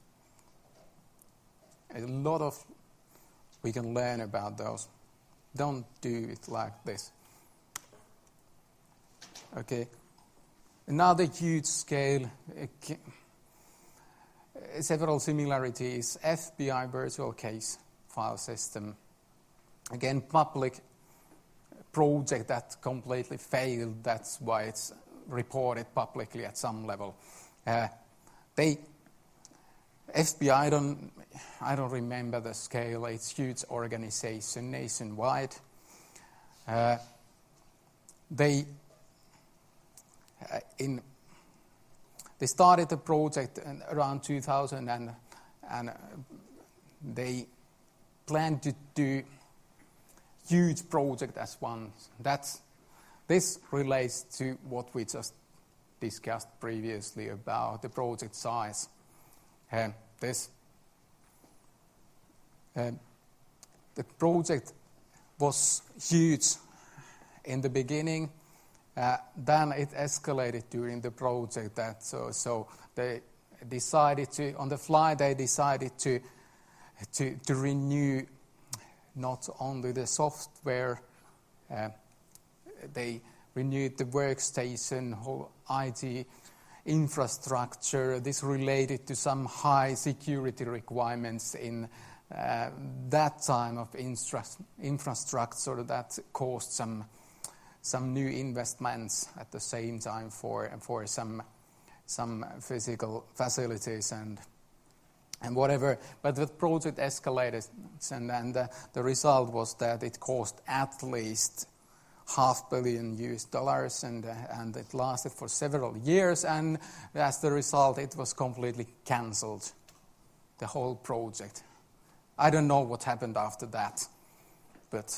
A lot of we can learn about those. Don't do it like this. Okay. Another huge scale, several similarities. FBI virtual case file system. Again, public project that completely failed. That's why it's reported publicly at some level. FBI, I don't remember the scale. It's a huge organization nationwide. They started the project around 2000 and they planned to do huge project as one. This relates to what we just discussed previously about the project size. The project was huge in the beginning. Then it escalated during the project. So they decided to, on the fly, they decided to renew not only the software. They renewed the workstation, whole IT infrastructure. This related to some high security requirements in that time of infrastructure that caused some new investments at the same time for some physical facilities and whatever. But the project escalated, and the result was that it cost at least $500 million, and it lasted for several years, and as the result it was completely cancelled, the whole project. I don't know what happened after that, but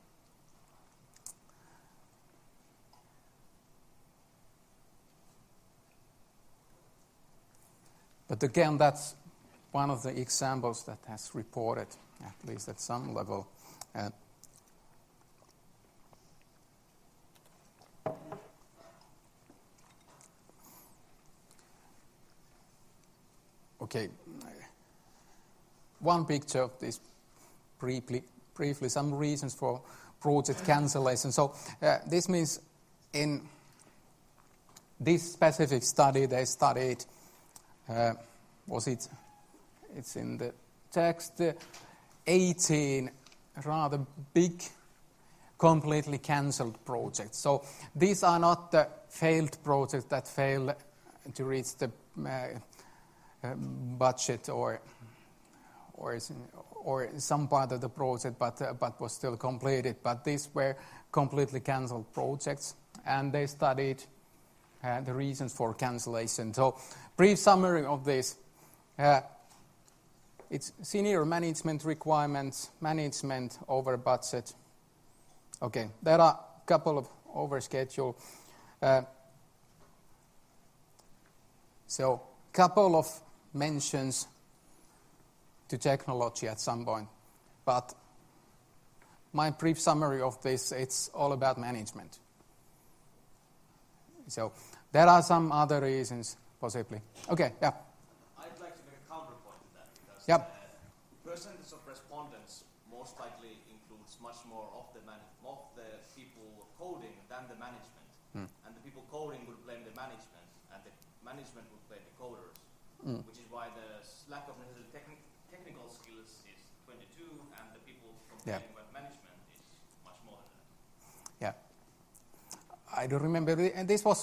again, that's one of the examples that has reported, at least at some level. Okay, one picture of this briefly, some reasons for project cancellation. So this means in this specific study they studied, it's in the text, 18 rather big, completely cancelled projects. So these are not the failed projects that fail to reach the budget or some part of the project, but was still completed. But these were completely cancelled projects, and they studied the reasons for cancellation. So, brief summary of this: it's senior management requirements, management over budget. Okay, there are a couple of over schedule. So, couple of mentions to technology at some point, but my brief summary of this, it's all about management. So there are some other reasons, possibly. Okay, yeah. I'd like to make a counterpoint to that, because Yep. Percentage of respondents most likely includes much more of the people coding than the management. And the people coding would blame the management, and the management would blame the coders. Which is why the lack of necessary technical skills is 22, and the people complaining about management is much more than that. Yeah. I don't remember. And this was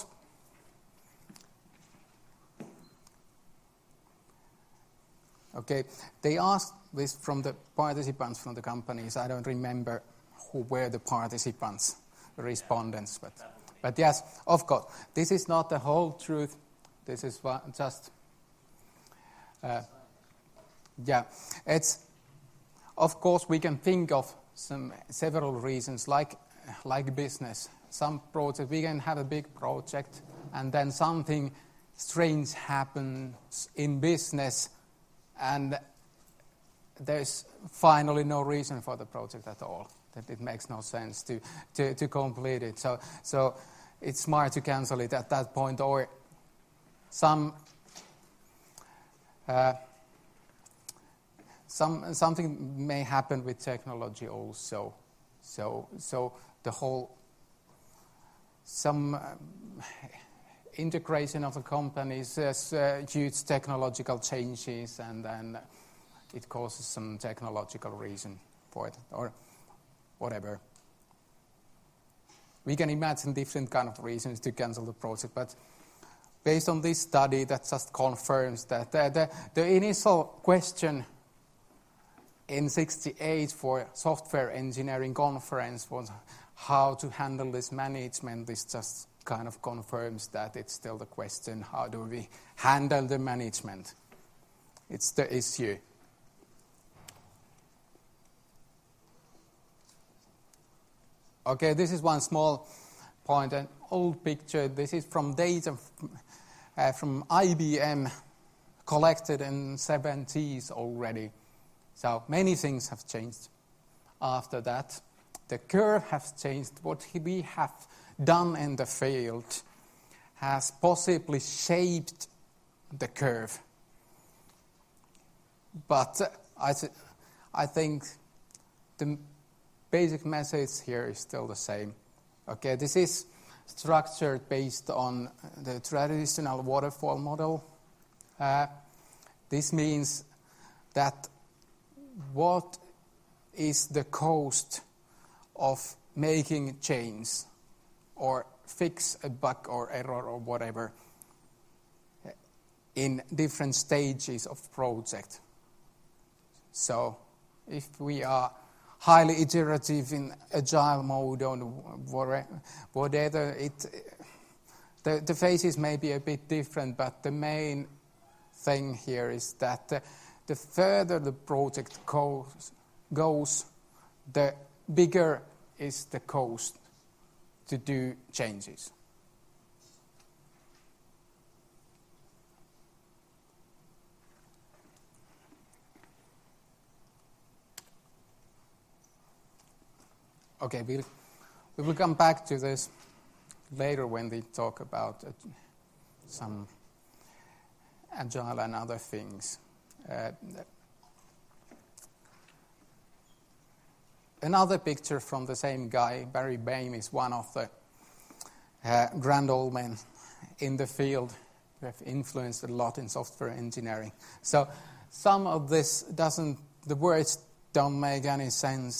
Okay, they asked this from the participants from the companies. I don't remember who were the participants, the respondents, but yes, of course, this is not the whole truth. This is just, it's, of course, we can think of several reasons, like business. Some project, we can have a big project, and then something strange happens in business, and there's finally no reason for the project at all. That it makes no sense to complete it. So it's smart to cancel it at that point, or something may happen with technology also. So the whole integration of the companies has huge technological changes, and then it causes some technological reason for it, or whatever. We can imagine different kind of reasons to cancel the project, but based on this study, that just confirms that the initial question in 1968 for software engineering conference was how to handle this management. This just kind of confirms that it's still the question, how do we handle the management? It's the issue. Okay, this is one small point, an old picture. This is from data from IBM, collected in 70s already. So many things have changed after that. The curve has changed. What we have done in the field has possibly shaped the curve. But I think the basic message here is still the same. Okay, this is structured based on the traditional waterfall model. This means that what is the cost of making change or fix a bug or error or whatever in different stages of project. So if we are highly iterative in agile mode or whatever, the phases may be a bit different, but the main thing here is that the further the project goes, the bigger is the cost to do changes. Okay, we will come back to this later when we talk about some agile and other things. Another picture from the same guy, Barry Bain, is one of the grand old men in the field who have influenced a lot in software engineering. So some of this the words don't make any sense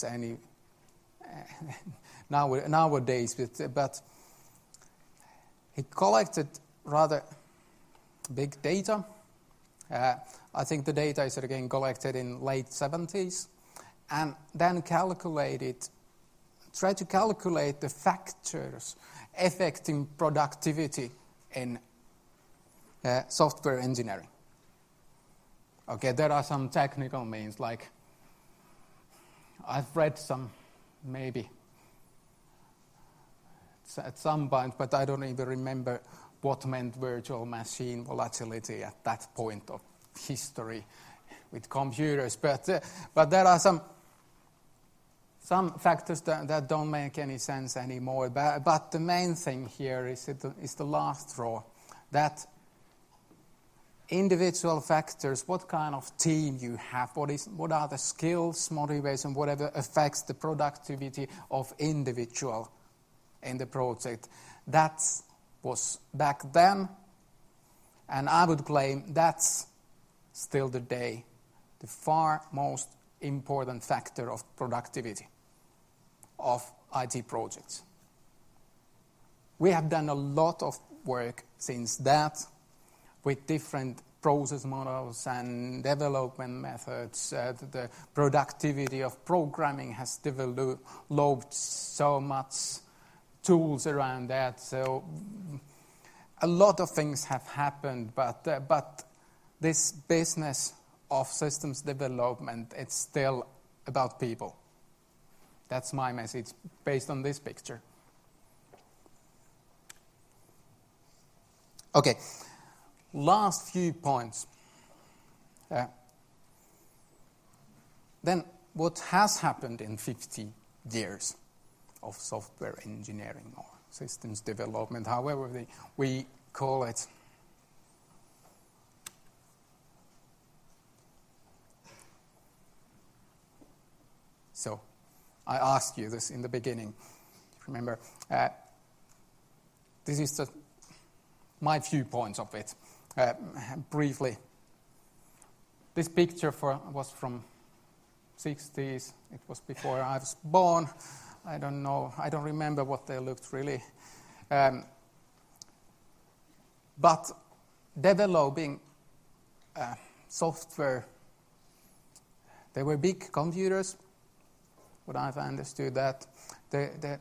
nowadays, but he collected rather big data. I think the data is again collected in late 70s, and then tried to calculate the factors affecting productivity in software engineering. Okay, there are some technical means, like I've read some maybe at some point, but I don't even remember what meant virtual machine volatility at that point of history with computers. But there are some factors that don't make any sense anymore. But the main thing here is the last row, that individual factors, what kind of team you have, what are the skills, motivation, whatever affects the productivity of individual in the project. That was back then, and I would claim that's still today the far most important factor of productivity of IT projects. We have done a lot of work since that with different process models and development methods. The productivity of programming has developed so much tools around that. So a lot of things have happened, but this business of systems development, it's still about people. That's my message based on this picture. Okay, last few points. Then what has happened in 50 years of software engineering or systems development, however we call it? So, I asked you this in the beginning. Remember, this is my viewpoints of it. Briefly, this picture was from 60s. It was before I was born. I don't know. I don't remember what they looked really. But developing software, they were big computers. What I've understood that the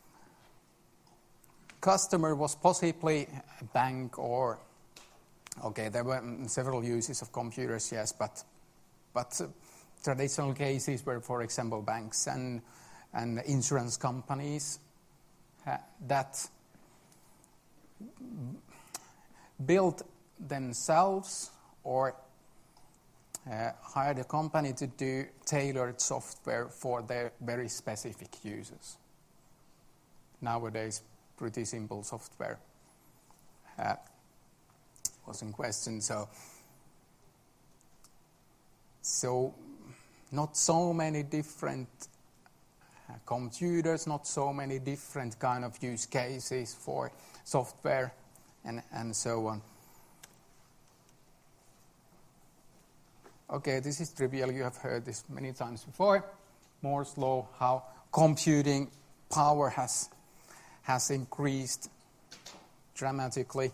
customer was possibly a bank or, okay, there were several uses of computers, yes, but traditional cases were, for example, banks and insurance companies that built themselves or hired a company to do tailored software for their very specific uses. Nowadays, pretty simple software was in question. So not so many different computers, not so many different kind of use cases for software and so on. Okay, this is trivial. You have heard this many times before. Moore's law, how computing power has increased dramatically.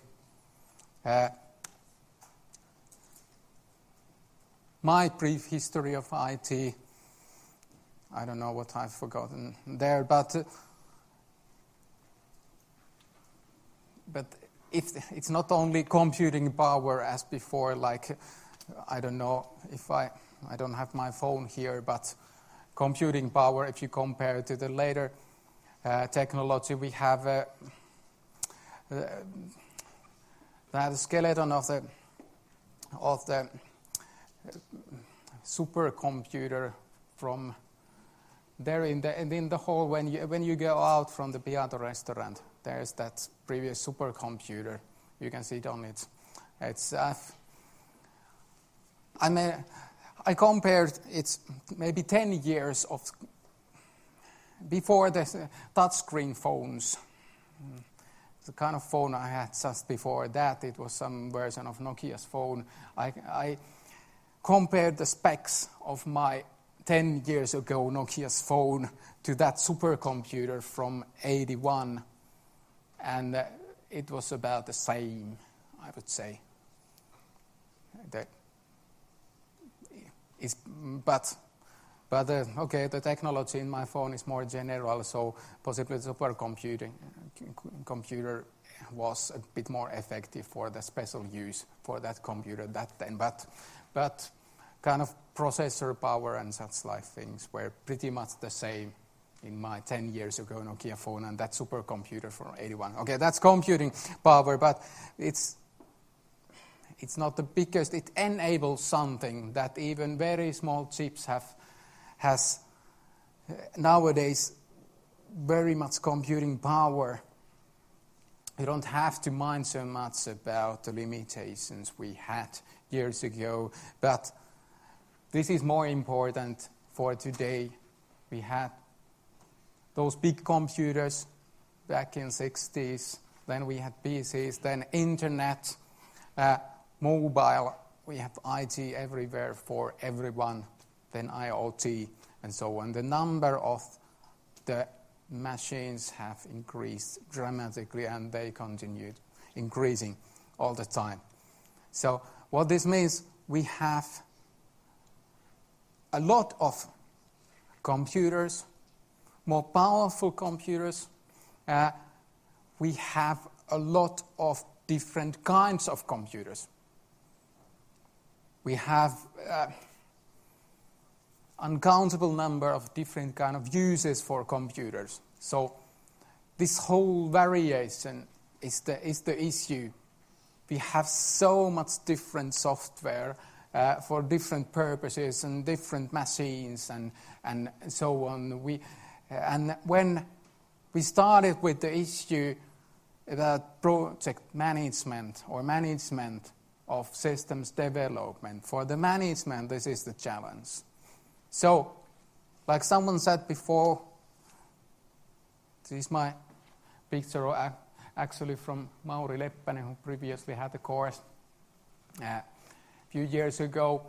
My brief history of IT, I don't know what I've forgotten there, but it's not only computing power as before, like, I don't know if I don't have my phone here, but computing power, if you compare to the later technology, we have the skeleton of the supercomputer from there in the hall when you go out from the Beato restaurant. There's that previous supercomputer. You can see it on it. It's I compared it's maybe 10 years of before the touchscreen phones. The kind of phone I had just before that, it was some version of Nokia's phone. I compared the specs of my 10 years ago Nokia's phone to that supercomputer from 81, and it was about the same, I would say. Okay, the technology in my phone is more general, so possibly the supercomputer was a bit more effective for the special use for that computer that then. But kind of processor power and such like things were pretty much the same in my 10 years ago Nokia phone and that supercomputer from 81. Okay, that's computing power, but it's not the biggest. It enables something that even very small chips has nowadays very much computing power. You don't have to mind so much about the limitations we had years ago, but this is more important for today. We had those big computers back in 60s, then we had PCs, then internet, mobile, we have IT everywhere for everyone, then IoT and so on. The number of the machines have increased dramatically and they continued increasing all the time. So What this means, we have a lot of computers, more powerful computers. We have a lot of different kinds of computers. We have uncountable number of different kind of uses for computers. So this whole variation is the issue. We have so much different software for different purposes and different machines and so on. And when we started with the issue about project management or management of systems development, for the management, this is the challenge. So, like someone said before, this is my picture actually from Mauri Leppänen, who previously had the course a few years ago.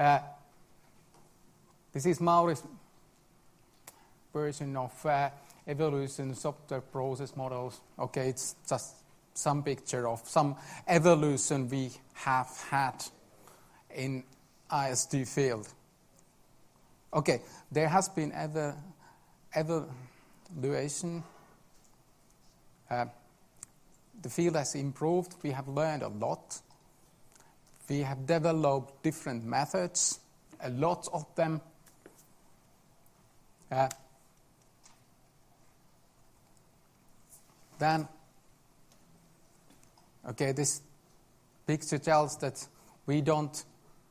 This is Mauri's version of evolution software process models. Okay, it's just some picture of some evolution we have had in IST field. Okay, there has been evaluation. The field has improved. We have learned a lot. We have developed different methods, a lot of them. Then, okay, this picture tells that we don't.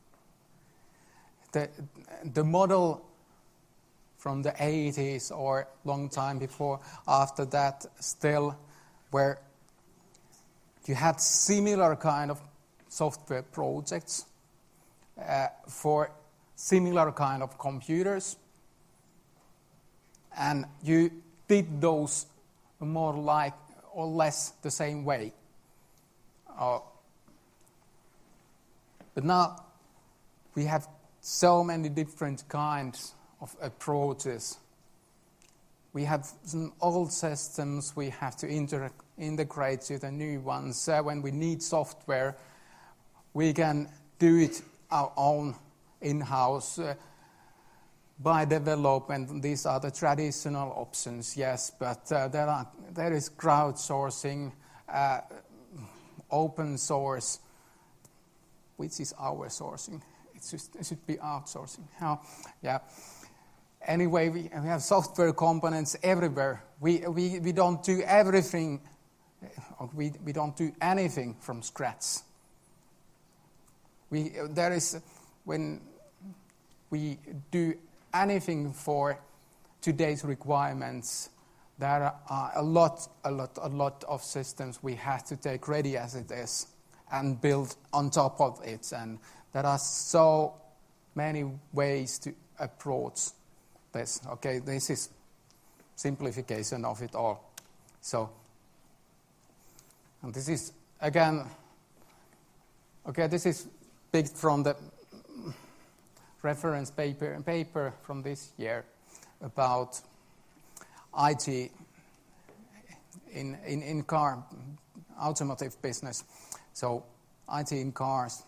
The model from the 80s or long time before, after that, still where you had similar kind of software projects for similar kind of computers, and you did those more like or less the same way. But now we have so many different kinds of approaches. We have some old systems we have to integrate to the new ones. When we need software, we can do it our own in-house by development. These are the traditional options, yes, but there is crowdsourcing, open source, which is our sourcing. It should be outsourcing. Yeah. Anyway, we have software components everywhere. We don't do everything. We don't do anything from scratch. When we do anything for today's requirements, there are a lot of systems we have to take ready as it is and build on top of it. And there are so many ways to approach this. Okay, this is simplification of it all. So, and this is again. Okay, this is picked from the reference paper from this year about IT in car automotive business. So IT in cars.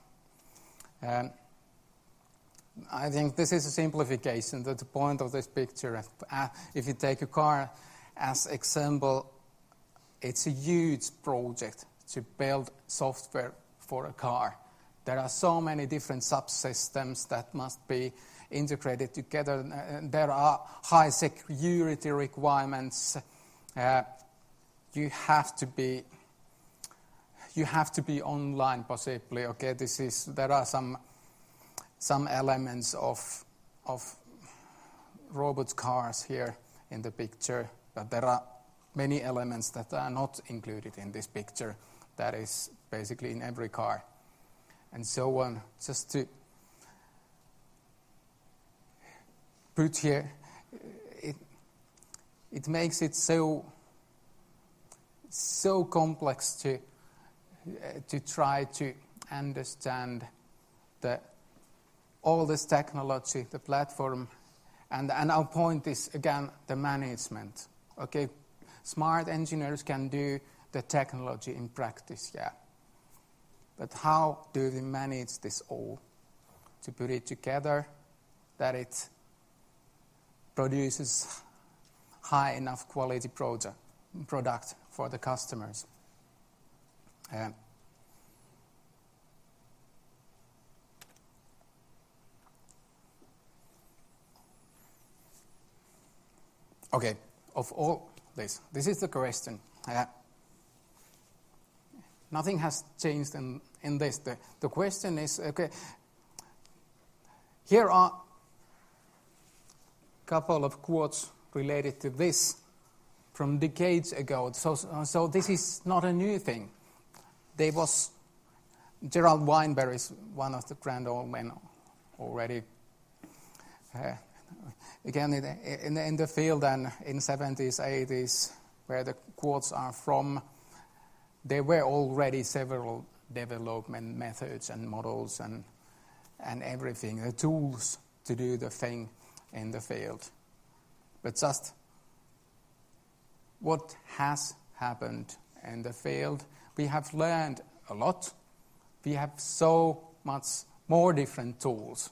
I think this is a simplification. That the point of this picture, if you take a car as example, it's a huge project to build software for a car. There are so many different subsystems that must be integrated together. There are high security requirements. You have to be online possibly. Okay, there are some elements of robot cars here in the picture, but there are many elements that are not included in this picture. That is basically in every car, and so on. Just to put here, it makes it so complex to try to understand all this technology, the platform, and our point is again the management. Okay, smart engineers can do the technology in practice, yeah, But how do we manage this all to put it together that it produces high enough quality product for the customers? Okay, of all this is the question. Nothing has changed in this. The question is, okay, here are a couple of quotes related to this from decades ago. So this is not a new thing. There was Gerald Weinberg is one of the grand old men already. Again, in the field and in 70s, 80s, where the quotes are from, there were already several development methods and models and everything, the tools to do the thing in the field. But just what has happened in the field, we have learned a lot. We have so much more different tools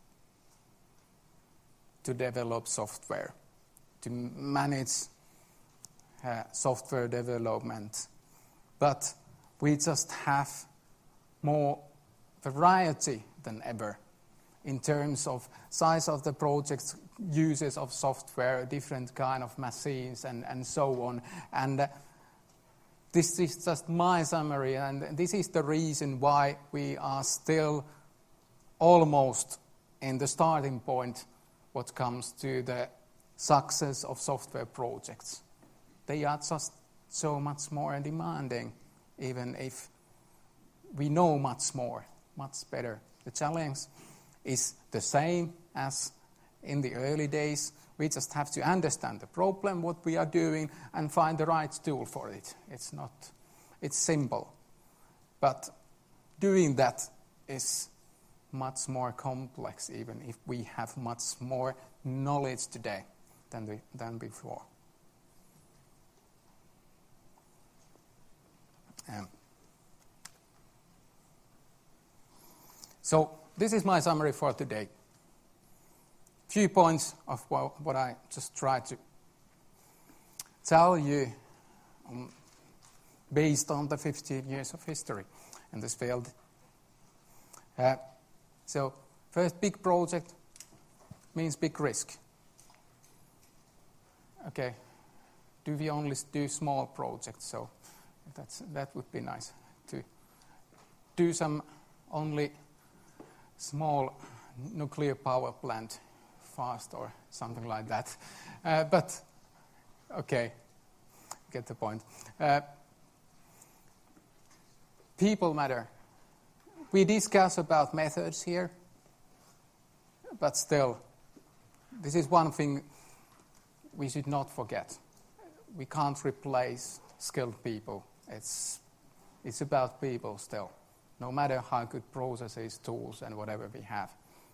to develop software, to manage software development. But we just have more variety than ever in terms of size of the projects, uses of software, different kind of machines, and so on. And this is just my summary, and this is the reason why we are still almost in the starting point what comes to the success of software projects. They are just so much more demanding, even if we know much more, much better. The challenge is the same as in the early days. We just have to understand the problem, what we are doing, and find the right tool for it. It's simple. But doing that is much more complex, even if we have much more knowledge today than before. So this is my summary for today. Few points of what I just tried to tell you based on the 15 years of history in this field. So first, big project means big risk. Okay, do we only do small projects? So that would be nice to do some only small nuclear power plant fast or something like that. But okay, get the point. People matter. We discuss about methods here, but still, this is one thing we should not forget. We can't replace skilled people. It's about people still, no matter how good processes, tools, and whatever we have.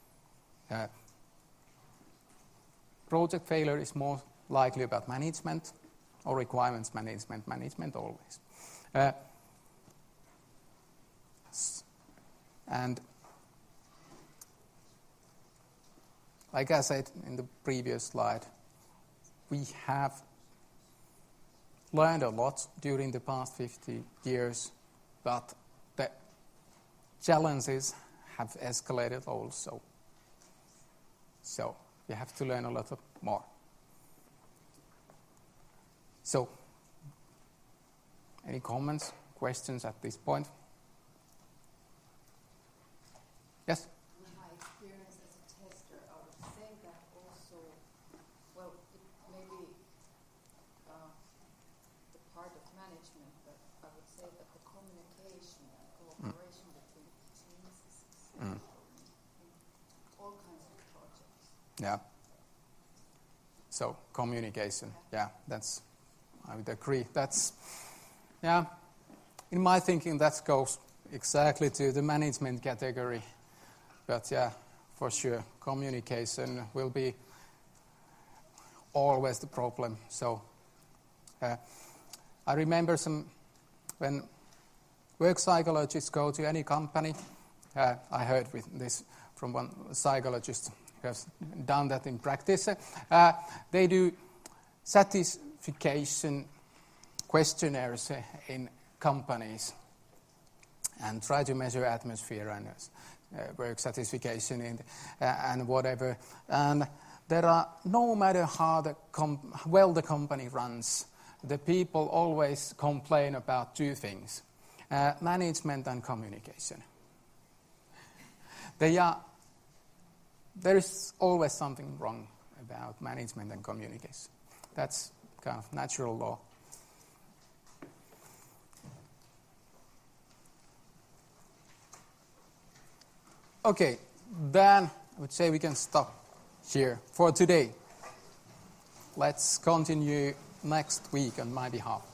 Project failure is more likely about management or requirements management always. And like I said in the previous slide, we have learned a lot during the past 50 years, but the challenges have escalated also. So we have to learn a lot more. So, any comments, questions at this point? Yes? In my experience as a tester, I would say that also, well, it may be the part of management, but I would say that the communication and cooperation between teams is essential in all kinds of projects. Yeah. So, communication, yeah, I would agree. In my thinking, that goes exactly to the management category. But yeah, for sure, communication will be always the problem. So I remember when work psychologists go to any company. I heard with this from one psychologist who has done that in practice. They do satisfaction questionnaires in companies and try to measure atmosphere and work satisfaction and whatever. And there are, no matter how well the company runs, the people always complain about two things, management and communication. There is always something wrong about management and communication. That's kind of natural law. Okay, then I would say we can stop here for today. Let's continue next week on my behalf.